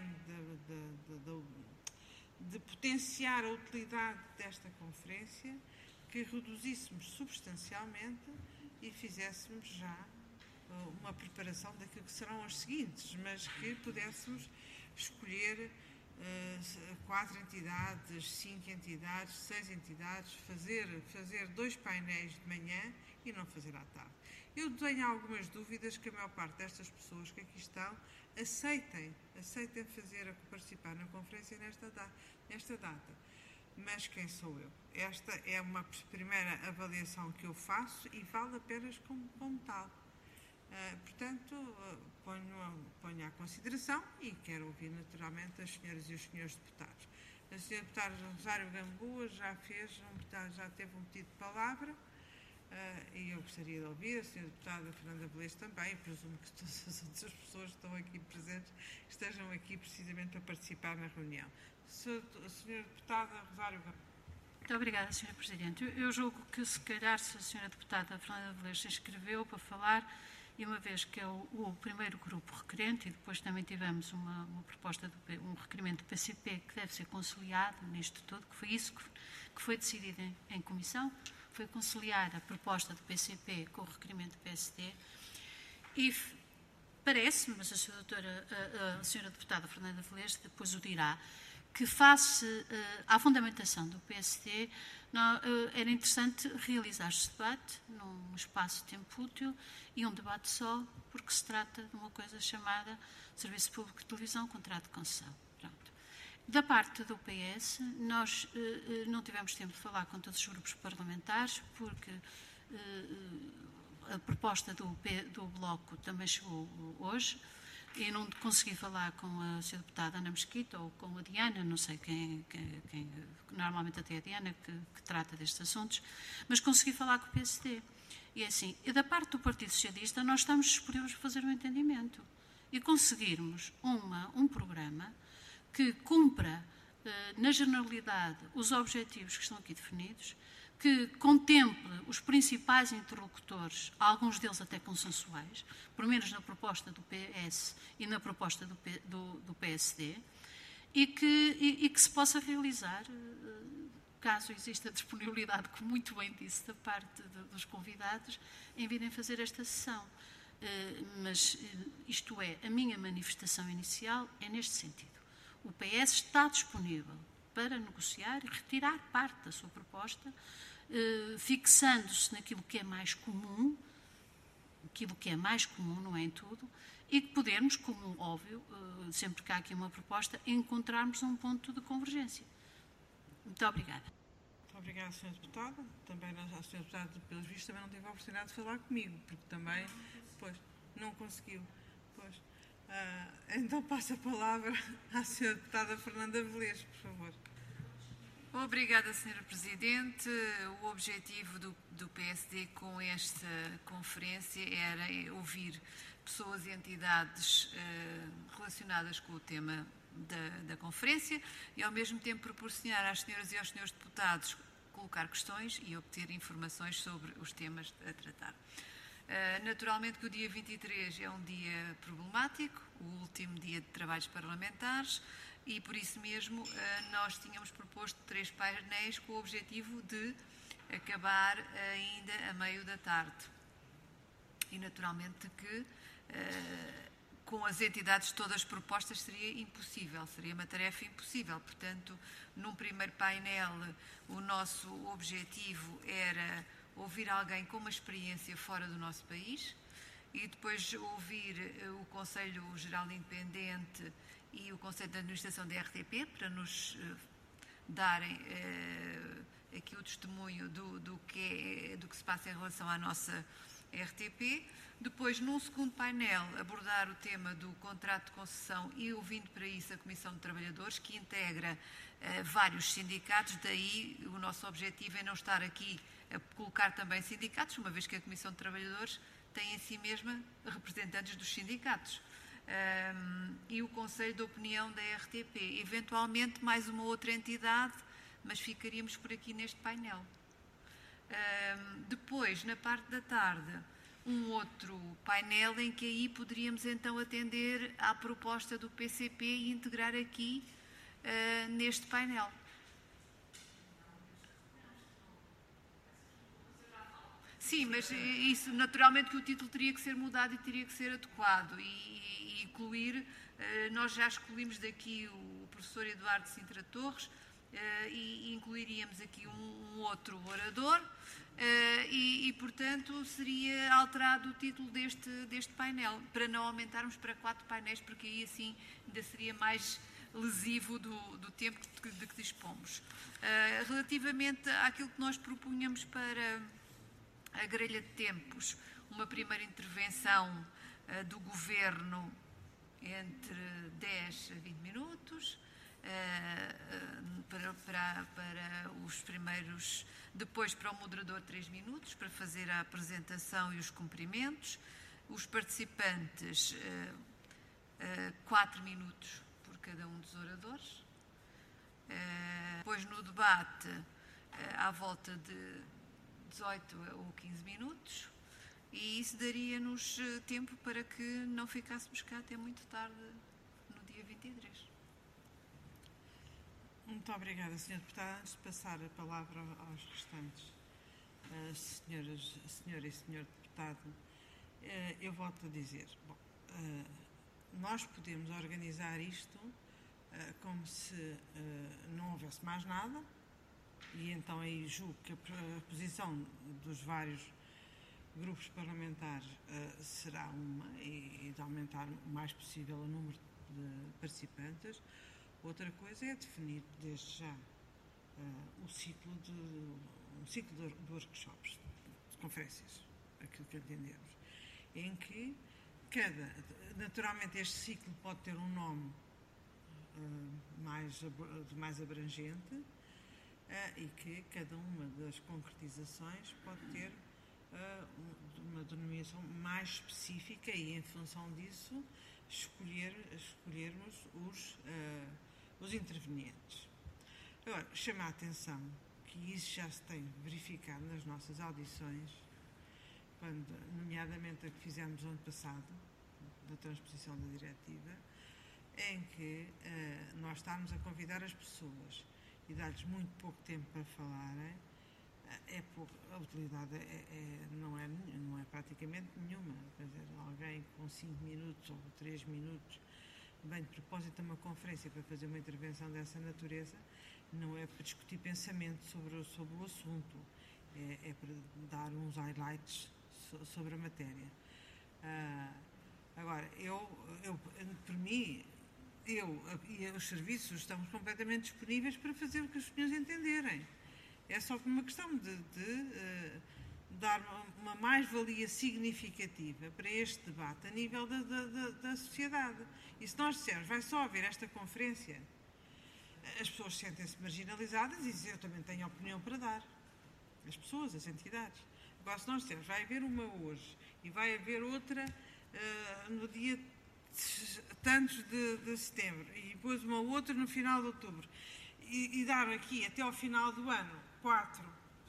de potenciar a utilidade desta conferência, que reduzíssemos substancialmente e fizéssemos já uma preparação daquilo que serão as seguintes, mas que pudéssemos escolher 4 entidades, 5 entidades, 6 entidades, fazer 2 painéis de manhã e não fazer à tarde. Eu tenho algumas dúvidas que a maior parte destas pessoas que aqui estão aceitem participar na conferência nesta data. Mas quem sou eu? Esta é uma primeira avaliação que eu faço e vale apenas como tal. Portanto, ponho à consideração e quero ouvir naturalmente as senhoras e os senhores deputados. A senhora deputada Rosário Gamboa já teve um pedido de palavra e eu gostaria de ouvir. A senhora deputada Fernanda Velez também, e presumo que todas as outras pessoas que estão aqui presentes estejam aqui precisamente para participar na reunião. A senhora deputada Rosário Gamboa. Muito obrigada, Sra. Presidente. Eu julgo que, se calhar, se a Sra. Deputada Fernanda Velez se inscreveu para falar, e uma vez que é o primeiro grupo requerente, e depois também tivemos uma proposta, um requerimento do PCP que deve ser conciliado nisto tudo, que foi isso que foi decidido em comissão, foi conciliar a proposta do PCP com o requerimento do PSD, e parece-me, mas a Sra. Deputada Fernanda Velez depois o dirá, que face à fundamentação do PSD, era interessante realizar-se debate num espaço de tempo útil e um debate só, porque se trata de uma coisa chamada Serviço Público de Televisão, contrato de concessão. Pronto. Da parte do PS, nós não tivemos tempo de falar com todos os grupos parlamentares, porque a proposta do Bloco também chegou hoje, e não consegui falar com a Sra. Deputada Ana Mesquita ou com a Diana, não sei quem normalmente até a Diana que trata destes assuntos, mas consegui falar com o PSD. E é assim, da parte do Partido Socialista, nós estamos disponíveis a fazer um entendimento e conseguirmos um programa que cumpra, na generalidade, os objetivos que estão aqui definidos, que contemple os principais interlocutores, alguns deles até consensuais, pelo menos na proposta do PS e na proposta do PSD, e que se possa realizar, caso exista disponibilidade, como muito bem disse, da parte dos convidados, em virem fazer esta sessão. Mas isto é, a minha manifestação inicial é neste sentido. O PS está disponível para negociar e retirar parte da sua proposta, fixando-se naquilo que é mais comum, não é em tudo, e que podermos, como óbvio, sempre que há aqui uma proposta, encontrarmos um ponto de convergência. Muito obrigada. Muito obrigada, Sra. Deputada. Também a Sra. Deputada, pelos vistos, também não teve a oportunidade de falar comigo, porque também, pois, não conseguiu. Pois. Então passo a palavra à Sra. Deputada Fernanda Velez, por favor. Obrigada, Sra. Presidente. O objetivo do PSD com esta conferência era ouvir pessoas e entidades relacionadas com o tema da conferência e, ao mesmo tempo, proporcionar às senhoras e aos senhores deputados colocar questões e obter informações sobre os temas a tratar. Naturalmente que o dia 23 é um dia problemático, o último dia de trabalhos parlamentares, e por isso mesmo nós tínhamos proposto 3 painéis com o objetivo de acabar ainda a meio da tarde. E naturalmente que com as entidades todas propostas seria impossível, seria uma tarefa impossível. Portanto, num primeiro painel, o nosso objetivo era ouvir alguém com uma experiência fora do nosso país e depois ouvir o Conselho Geral Independente e o Conselho de Administração da RTP para nos darem aqui o testemunho do que se passa em relação à nossa RTP. Depois, num segundo painel, abordar o tema do contrato de concessão e ouvindo para isso a Comissão de Trabalhadores, que integra vários sindicatos. Daí o nosso objetivo é não estar aqui a colocar também sindicatos, uma vez que a Comissão de Trabalhadores tem em si mesma representantes dos sindicatos. E o Conselho de Opinião da RTP. Eventualmente mais uma outra entidade, mas ficaríamos por aqui neste painel. Depois, na parte da tarde, um outro painel em que aí poderíamos então atender à proposta do PCP e integrar aqui neste painel. Sim, mas isso, naturalmente que o título teria que ser mudado e teria que ser adequado e incluir, nós já escolhemos daqui o professor Eduardo Sintra Torres e incluiríamos aqui um outro orador e, portanto, seria alterado o título deste painel, para não aumentarmos para 4 painéis, porque aí assim ainda seria mais lesivo do tempo de que dispomos. Relativamente àquilo que nós propunhamos para a grelha de tempos, uma primeira intervenção do Governo entre 10 a 20 minutos, para os primeiros, depois para o moderador 3 minutos, para fazer a apresentação e os cumprimentos, os participantes 4 minutos por cada um dos oradores, depois no debate à volta de 18 ou 15 minutos, e isso daria-nos tempo para que não ficássemos cá até muito tarde no dia 23. Muito obrigada, Sra. Deputada. Antes de passar a palavra aos restantes senhora e senhor deputado, eu volto a dizer, bom, nós podemos organizar isto como se não houvesse mais nada, e então aí julgo que a posição dos vários grupos parlamentares será uma, e de aumentar o mais possível o número de participantes, Outra coisa é definir desde já um ciclo de workshops, de conferências, aquilo que entendemos, em que naturalmente este ciclo pode ter um nome mais abrangente e que cada uma das concretizações pode ter uma denominação mais específica e, em função disso, escolhermos os intervenientes. Agora, chama a atenção que isso já se tem verificado nas nossas audições, nomeadamente a que fizemos no ano passado, da transposição da diretiva, em que nós estamos a convidar as pessoas e dar-lhes muito pouco tempo para falarem, a utilidade não é praticamente nenhuma. Quer dizer, alguém com 5 minutos ou 3 minutos, bem de propósito a uma conferência para fazer uma intervenção dessa natureza, não é para discutir pensamento sobre o assunto, é para dar uns highlights sobre a matéria. Agora, por mim, e os serviços estamos completamente disponíveis para fazer o que os senhores entenderem. É só por uma questão de dar uma mais-valia significativa para este debate a nível da sociedade. E se nós dissermos, vai só haver esta conferência, as pessoas sentem-se marginalizadas e dizem, eu também tenho opinião para dar. As pessoas, as entidades. Agora, se nós dissermos, vai haver uma hoje e vai haver outra no dia tantos de setembro e depois uma outra no final de outubro e dar aqui até ao final do ano 4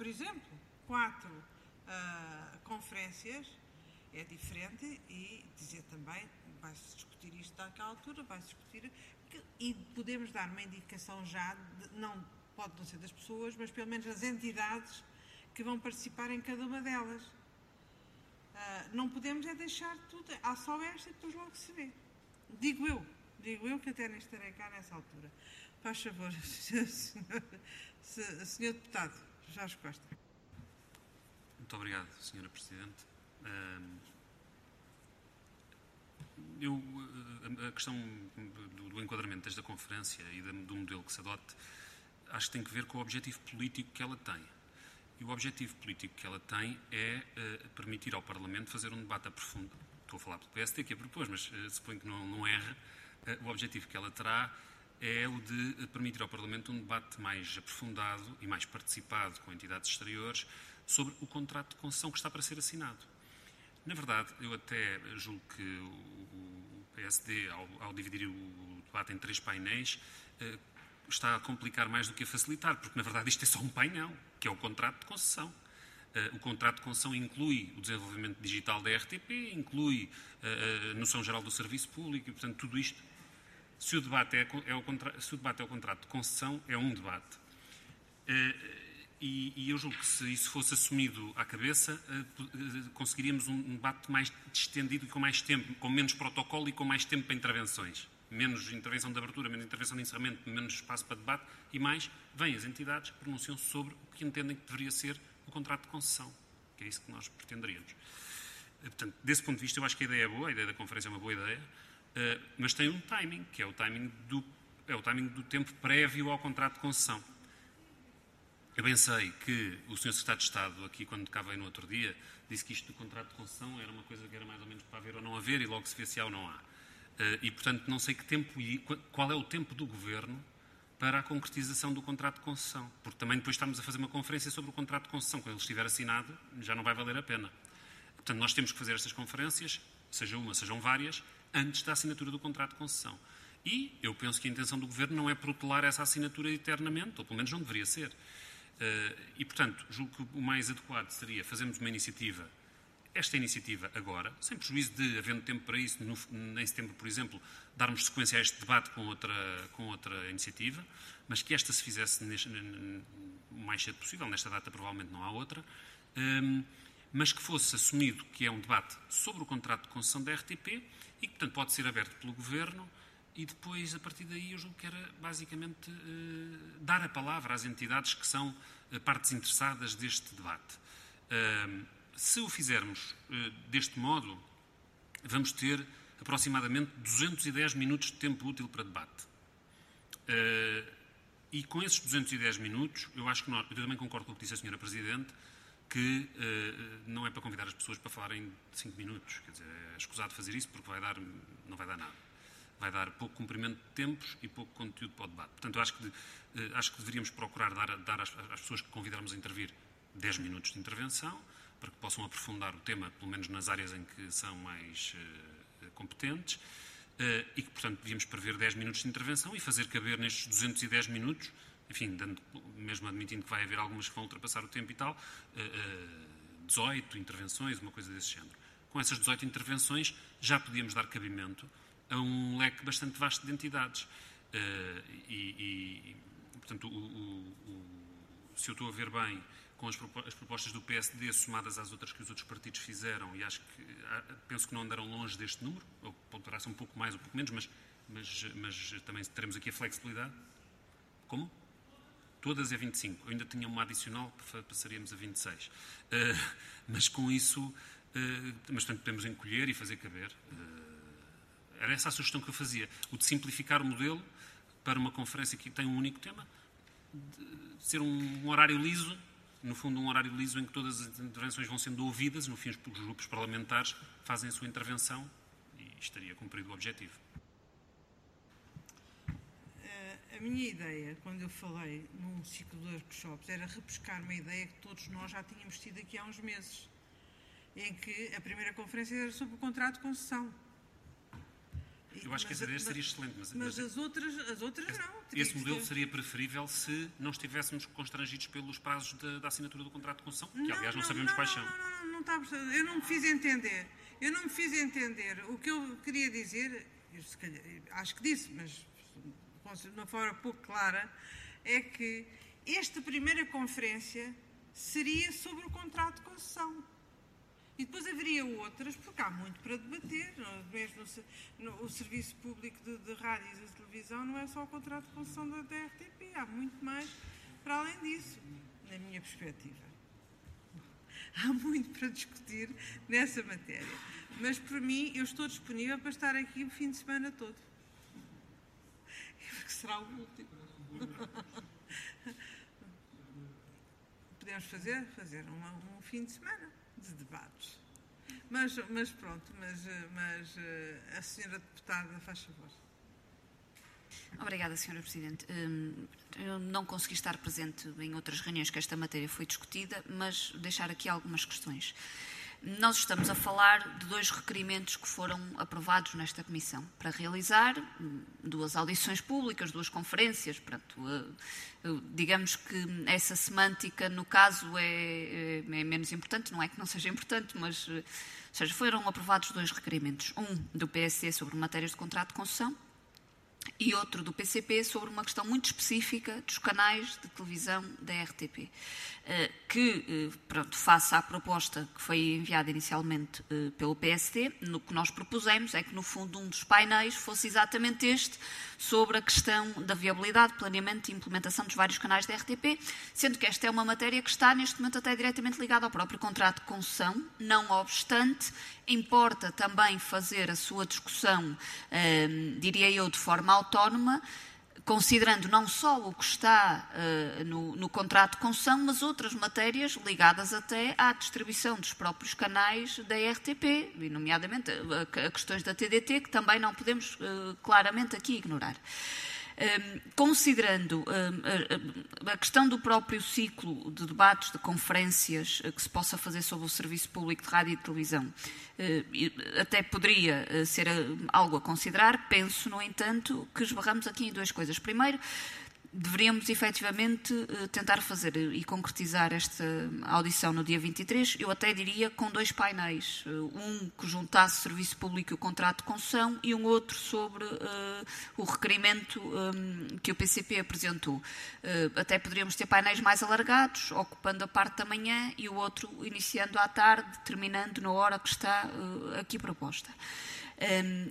conferências, é diferente, e dizer também, vai-se discutir isto àquela altura, vai-se discutir, e podemos dar uma indicação já, pode não ser das pessoas, mas pelo menos das entidades que vão participar em cada uma delas. Não podemos é deixar tudo, há só esta e depois logo se vê. Digo eu que até nem estarei cá nessa altura. Faz favor, Sr. Deputado Jorge Costa. Muito obrigado, Sra. Presidente. A questão do enquadramento desta conferência e do modelo que se adote, acho que tem que ver com o objetivo político que ela tem. E o objetivo político que ela tem é permitir ao Parlamento fazer um debate aprofundado. Estou a falar pelo PSD que a propôs, mas suponho que não erre. O objetivo que ela terá é o de permitir ao Parlamento um debate mais aprofundado e mais participado com entidades exteriores sobre o contrato de concessão que está para ser assinado. Na verdade, eu até julgo que o PSD, ao dividir o debate em 3 painéis, está a complicar mais do que a facilitar, porque na verdade isto é só um painel, que é o contrato de concessão. O contrato de concessão inclui o desenvolvimento digital da RTP, inclui a noção geral do serviço público, e portanto tudo isto, se o debate é o contrato de concessão, é um debate. E eu julgo que se isso fosse assumido à cabeça, conseguiríamos um debate mais distendido e com mais tempo, com menos protocolo e com mais tempo para intervenções. Menos intervenção de abertura, menos intervenção de encerramento, menos espaço para debate e mais, vêm as entidades, pronunciam-se sobre o que entendem que deveria ser o contrato de concessão, que é isso que nós pretenderíamos. Portanto, desse ponto de vista, eu acho que a ideia é boa, a ideia da conferência é uma boa ideia, mas tem um timing, que é o timing do tempo prévio ao contrato de concessão. Eu bem sei que o Sr. Secretário de Estado, aqui quando cá veio no outro dia, disse que isto do contrato de concessão era uma coisa que era mais ou menos para haver ou não haver, e logo se vê se há ou não há. E, portanto, não sei que tempo e qual é o tempo do Governo para a concretização do contrato de concessão. Porque também depois estamos a fazer uma conferência sobre o contrato de concessão. Quando ele estiver assinado, já não vai valer a pena. Portanto, nós temos que fazer estas conferências, seja uma, sejam várias, antes da assinatura do contrato de concessão. E eu penso que a intenção do Governo não é protelar essa assinatura eternamente, ou pelo menos não deveria ser. E, portanto, julgo que o mais adequado seria fazermos uma iniciativa, esta iniciativa agora, sem prejuízo de, havendo tempo para isso, em setembro, por exemplo, darmos sequência a este debate com outra iniciativa, mas que esta se fizesse o mais cedo possível, nesta data provavelmente não há outra, mas que fosse assumido que é um debate sobre o contrato de concessão da RTP e que, portanto, pode ser aberto pelo Governo. E depois, a partir daí, eu julgo que era basicamente dar a palavra às entidades que são partes interessadas deste debate. Se o fizermos deste modo, vamos ter aproximadamente 210 minutos de tempo útil para debate. E com esses 210 minutos, eu acho que eu também concordo com o que disse a Sra. Presidente, que não é para convidar as pessoas para falarem 5 minutos. Quer dizer, é escusado fazer isso porque não vai dar nada. Vai dar pouco cumprimento de tempos e pouco conteúdo para o debate. Portanto, acho que deveríamos procurar dar às pessoas que convidarmos a intervir 10 minutos de intervenção, para que possam aprofundar o tema, pelo menos nas áreas em que são mais competentes, e que, portanto, devíamos prever 10 minutos de intervenção e fazer caber nestes 210 minutos, enfim, mesmo admitindo que vai haver algumas que vão ultrapassar o tempo e tal, 18 intervenções, uma coisa desse género. Com essas 18 intervenções já podíamos dar cabimento a um leque bastante vasto de entidades. Portanto, se eu estou a ver bem, com as propostas do PSD somadas às outras que os outros partidos fizeram, e penso que não andaram longe deste número, ou poderá ser um pouco mais ou um pouco menos, mas também teremos aqui a flexibilidade. Como? Todas é 25. Eu ainda tinha uma adicional que passaríamos a 26. Mas com isso, portanto, podemos encolher e fazer caber. Era essa a sugestão que eu fazia. O de simplificar o modelo para uma conferência que tem um único tema, de ser um horário liso, no fundo um horário liso em que todas as intervenções vão sendo ouvidas, no fim os grupos parlamentares fazem a sua intervenção e estaria cumprido o objetivo. A minha ideia, quando eu falei num ciclo de workshops, era repescar uma ideia que todos nós já tínhamos tido aqui há uns meses, em que a primeira conferência era sobre o contrato de concessão. Eu acho que essa ideia seria excelente. Mas as outras não. Esse modelo seria preferível se não estivéssemos constrangidos pelos prazos da assinatura do contrato de concessão, que aliás não sabemos quais são. Não está a perceber. Eu não me fiz entender. O que eu queria dizer, acho que disse, mas de uma forma pouco clara, é que esta primeira conferência seria sobre o contrato de concessão. E depois haveria outras, porque há muito para debater. Mesmo o serviço público de rádio e de televisão não é só o contrato de concessão da RTP. Há muito mais para além disso, na minha perspectiva. Há muito para discutir nessa matéria. Mas, por mim, eu estou disponível para estar aqui o fim de semana todo. Que será o último. Podemos fazer um fim de semana de debates. Mas pronto, mas a senhora deputada faz favor. Obrigada, Sra. Presidente. Eu não consegui estar presente em outras reuniões que esta matéria foi discutida, mas deixar aqui algumas questões. Nós estamos a falar de 2 requerimentos que foram aprovados nesta Comissão para realizar 2 audições públicas, 2 conferências. Portanto, digamos que essa semântica, no caso, é menos importante. Não é que não seja importante, mas ou seja, foram aprovados 2 requerimentos. Um do PSD sobre matérias de contrato de concessão e outro do PCP sobre uma questão muito específica dos canais de televisão da RTP, que, pronto, face à proposta que foi enviada inicialmente pelo PSD, no que nós propusemos é que, no fundo, um dos painéis fosse exatamente este, sobre a questão da viabilidade, planeamento e implementação dos vários canais da RTP, sendo que esta é uma matéria que está, neste momento, até diretamente ligada ao próprio contrato de concessão. Não obstante, importa também fazer a sua discussão, diria eu, de forma autónoma, considerando não só o que está no contrato de concessão, mas outras matérias ligadas até à distribuição dos próprios canais da RTP, e nomeadamente a questões da TDT, que também não podemos claramente aqui ignorar. Considerando a questão do próprio ciclo de debates, de conferências que se possa fazer sobre o serviço público de rádio e de televisão, até poderia ser algo a considerar. Penso, no entanto, que esbarramos aqui em 2 coisas. Primeiro, deveríamos efetivamente tentar fazer e concretizar esta audição no dia 23, eu até diria com 2 painéis, um que juntasse o serviço público e o contrato de concessão e um outro sobre o requerimento que o PCP apresentou. Até poderíamos ter painéis mais alargados, ocupando a parte da manhã, e o outro iniciando à tarde, terminando na hora que está aqui proposta.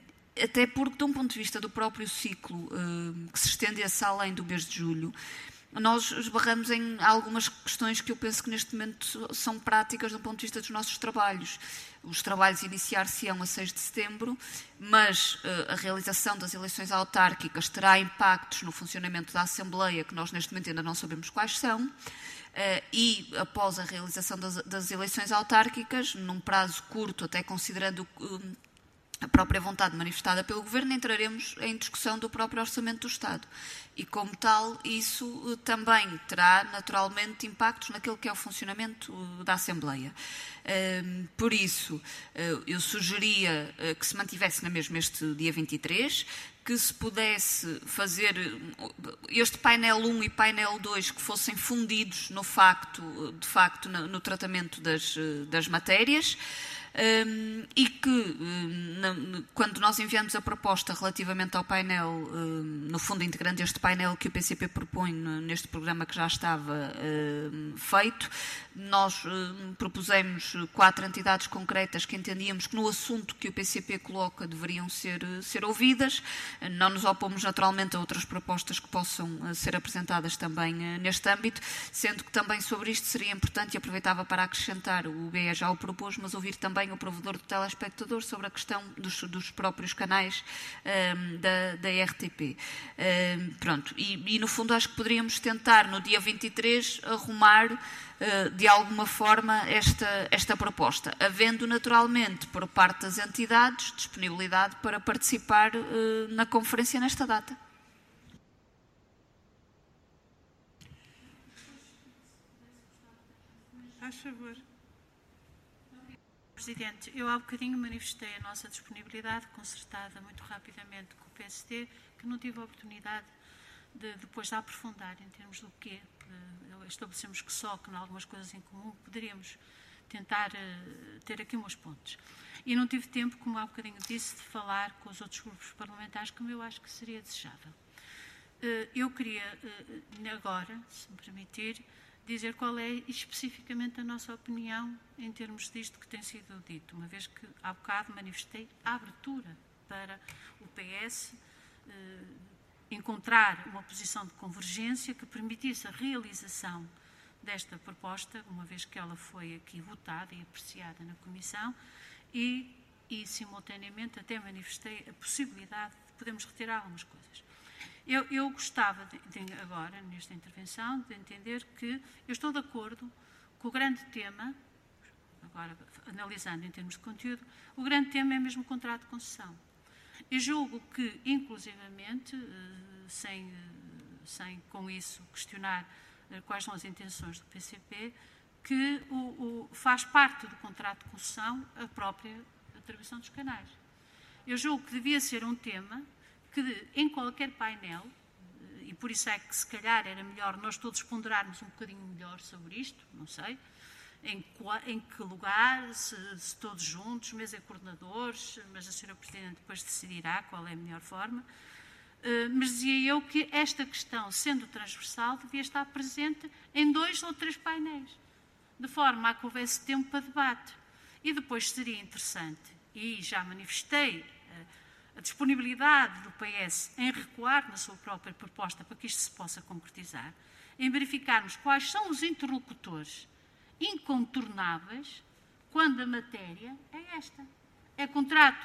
Até porque, de um ponto de vista do próprio ciclo, que se estendesse além do mês de julho, nós esbarramos em algumas questões que eu penso que neste momento são práticas do ponto de vista dos nossos trabalhos. Os trabalhos iniciar-se-ão a 6 de setembro, mas a realização das eleições autárquicas terá impactos no funcionamento da Assembleia, que nós neste momento ainda não sabemos quais são, e após a realização das eleições autárquicas, num prazo curto, até considerando a própria vontade manifestada pelo Governo, entraremos em discussão do próprio Orçamento do Estado. E, como tal, isso também terá, naturalmente, impactos naquilo que é o funcionamento da Assembleia. Por isso, eu sugeria que se mantivesse na mesma este dia 23, que se pudesse fazer este painel 1 e painel 2 que fossem fundidos de facto, no tratamento das matérias, e que, quando nós enviamos a proposta relativamente ao painel, no fundo integrante este painel que o PCP propõe neste programa que já estava feito, nós propusemos 4 entidades concretas que entendíamos que no assunto que o PCP coloca deveriam ser ouvidas. Não nos opomos naturalmente a outras propostas que possam ser apresentadas também neste âmbito, sendo que também sobre isto seria importante, e aproveitava para acrescentar, o BE já o propôs, mas ouvir também o provedor do telespectador sobre a questão dos próprios canais da RTP. Pronto, e no fundo acho que poderíamos tentar no dia 23 arrumar de alguma forma esta proposta, havendo naturalmente por parte das entidades disponibilidade para participar na conferência nesta data. Faz favor. Presidente, eu há bocadinho manifestei a nossa disponibilidade, concertada muito rapidamente com o PSD, que não tive a oportunidade depois de aprofundar em termos do quê. Estabelecemos que em algumas coisas em comum, poderíamos tentar ter aqui umas pontes. E não tive tempo, como há bocadinho disse, de falar com os outros grupos parlamentares, como eu acho que seria desejável. Eu queria agora, se me permitir, dizer qual é especificamente a nossa opinião em termos disto que tem sido dito, uma vez que há bocado manifestei a abertura para o PS encontrar uma posição de convergência que permitisse a realização desta proposta, uma vez que ela foi aqui votada e apreciada na Comissão, e simultaneamente até manifestei a possibilidade de podermos retirar algumas coisas. Eu gostava, agora, nesta intervenção, de entender que eu estou de acordo com o grande tema, agora analisando em termos de conteúdo, o grande tema é mesmo o contrato de concessão. Eu julgo que, inclusivamente, sem com isso questionar quais são as intenções do PCP, que faz parte do contrato de concessão a própria atribuição dos canais. Eu julgo que devia ser um tema que em qualquer painel, e por isso é que se calhar era melhor nós todos ponderarmos um bocadinho melhor sobre isto, não sei, em que lugar, se todos juntos, mesa de coordenadores, mas a Sra. Presidente depois decidirá qual é a melhor forma, mas dizia eu que esta questão, sendo transversal, devia estar presente em 2 ou 3 painéis, de forma a que houvesse tempo para debate. E depois seria interessante, e já manifestei a disponibilidade do PS em recuar na sua própria proposta para que isto se possa concretizar, em verificarmos quais são os interlocutores incontornáveis quando a matéria é esta. É contrato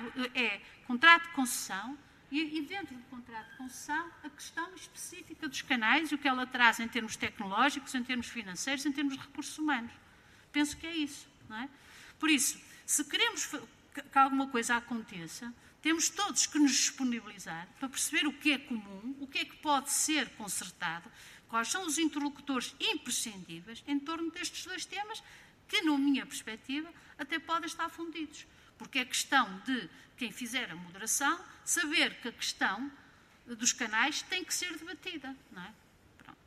de concessão e dentro do contrato de concessão a questão específica dos canais e o que ela traz em termos tecnológicos, em termos financeiros, em termos de recursos humanos. Penso que é isso, não é? Por isso, se queremos que alguma coisa aconteça, temos todos que nos disponibilizar para perceber o que é comum, o que é que pode ser consertado, quais são os interlocutores imprescindíveis em torno destes 2 temas que, na minha perspectiva, até podem estar fundidos. Porque é questão de quem fizer a moderação saber que a questão dos canais tem que ser debatida, não é? Pronto.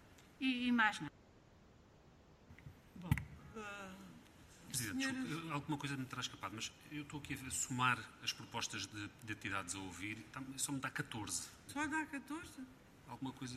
E mais nada. Bom, Presidente, alguma coisa me terá escapado, mas eu estou aqui a somar as propostas de entidades a ouvir e só me dá 14. Só dá 14? Alguma coisa...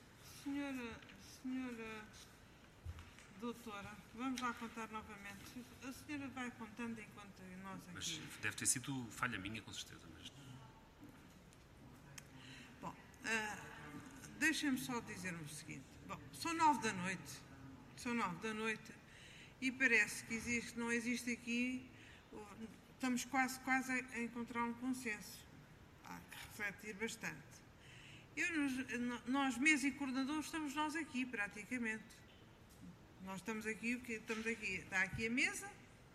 Senhora doutora, vamos lá contar novamente. A senhora vai contando enquanto nós aqui... Mas deve ter sido falha minha, com certeza. Mas... Bom, deixem-me só dizer o seguinte. Bom, São 9 da noite. São 9 da noite. E parece que não existe aqui... Estamos quase a encontrar um consenso. Há que refletir bastante. Nós, mesa e coordenadores, estamos nós aqui, praticamente. Nós estamos aqui, está aqui a mesa,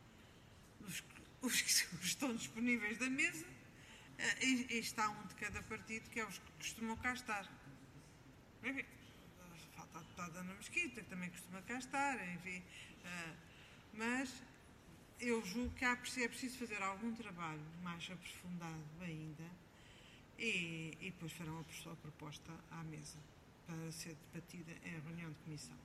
os que estão disponíveis da mesa, e está um de cada partido, que é os que costumam cá estar. Enfim, falta a deputada Ana Mesquita, que também costuma cá estar, enfim. Mas eu julgo que é preciso fazer algum trabalho mais aprofundado ainda, e depois farão a proposta à mesa para ser debatida em reunião de comissão.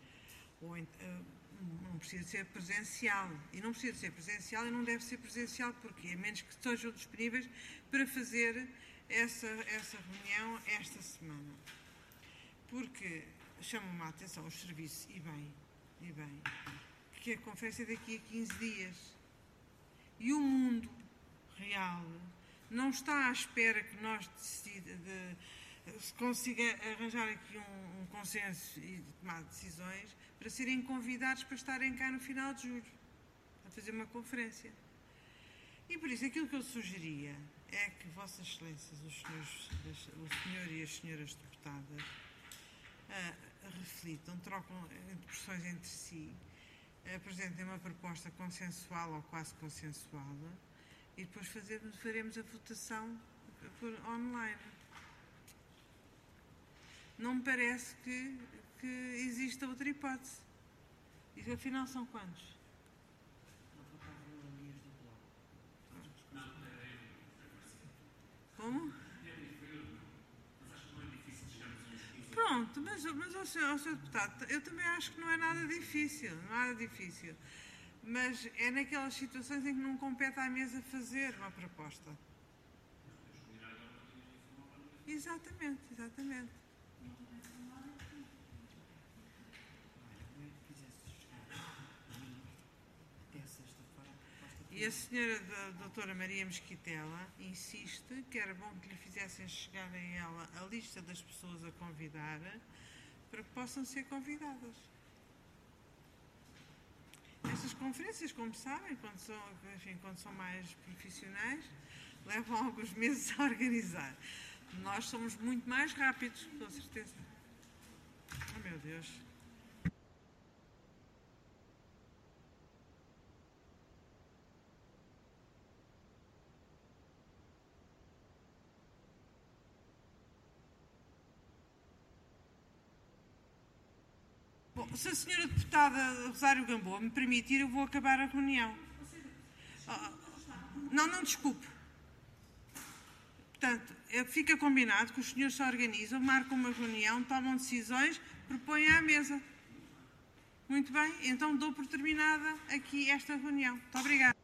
Não precisa ser presencial. E não precisa ser presencial e não deve ser presencial. Porquê? A menos que estejam disponíveis para fazer essa reunião esta semana. Porque chamam-me a atenção os serviços, e bem, que a conferência é daqui a 15 dias. E o mundo real não está à espera que nós se consiga arranjar aqui um consenso e tomar decisões para serem convidados para estarem cá no final de julho, a fazer uma conferência. E por isso, aquilo que eu sugeria é que Vossas Excelências, o senhor e as senhoras deputadas, reflitam, trocam impressões entre si, apresentem uma proposta consensual ou quase consensuada, e depois faremos a votação por online. Não me parece que exista outra hipótese. E afinal são quantos? Como? Pronto, mas ao senhor deputado, eu também acho que não é nada difícil, mas é naquelas situações em que não compete à mesa fazer uma proposta. Exatamente. E a senhora doutora Maria Mesquitela insiste que era bom que lhe fizessem chegar a ela a lista das pessoas a convidar para que possam ser convidadas. Estas conferências, como sabem, quando são mais profissionais, levam alguns meses a organizar. Nós somos muito mais rápidos, com certeza. Oh, meu Deus. Bom, se a senhora deputada Rosário Gamboa me permitir, eu vou acabar a reunião. Não, desculpe. Portanto, fica combinado que os senhores se organizam, marcam uma reunião, tomam decisões, propõem à mesa. Muito bem, então dou por terminada aqui esta reunião. Muito obrigada.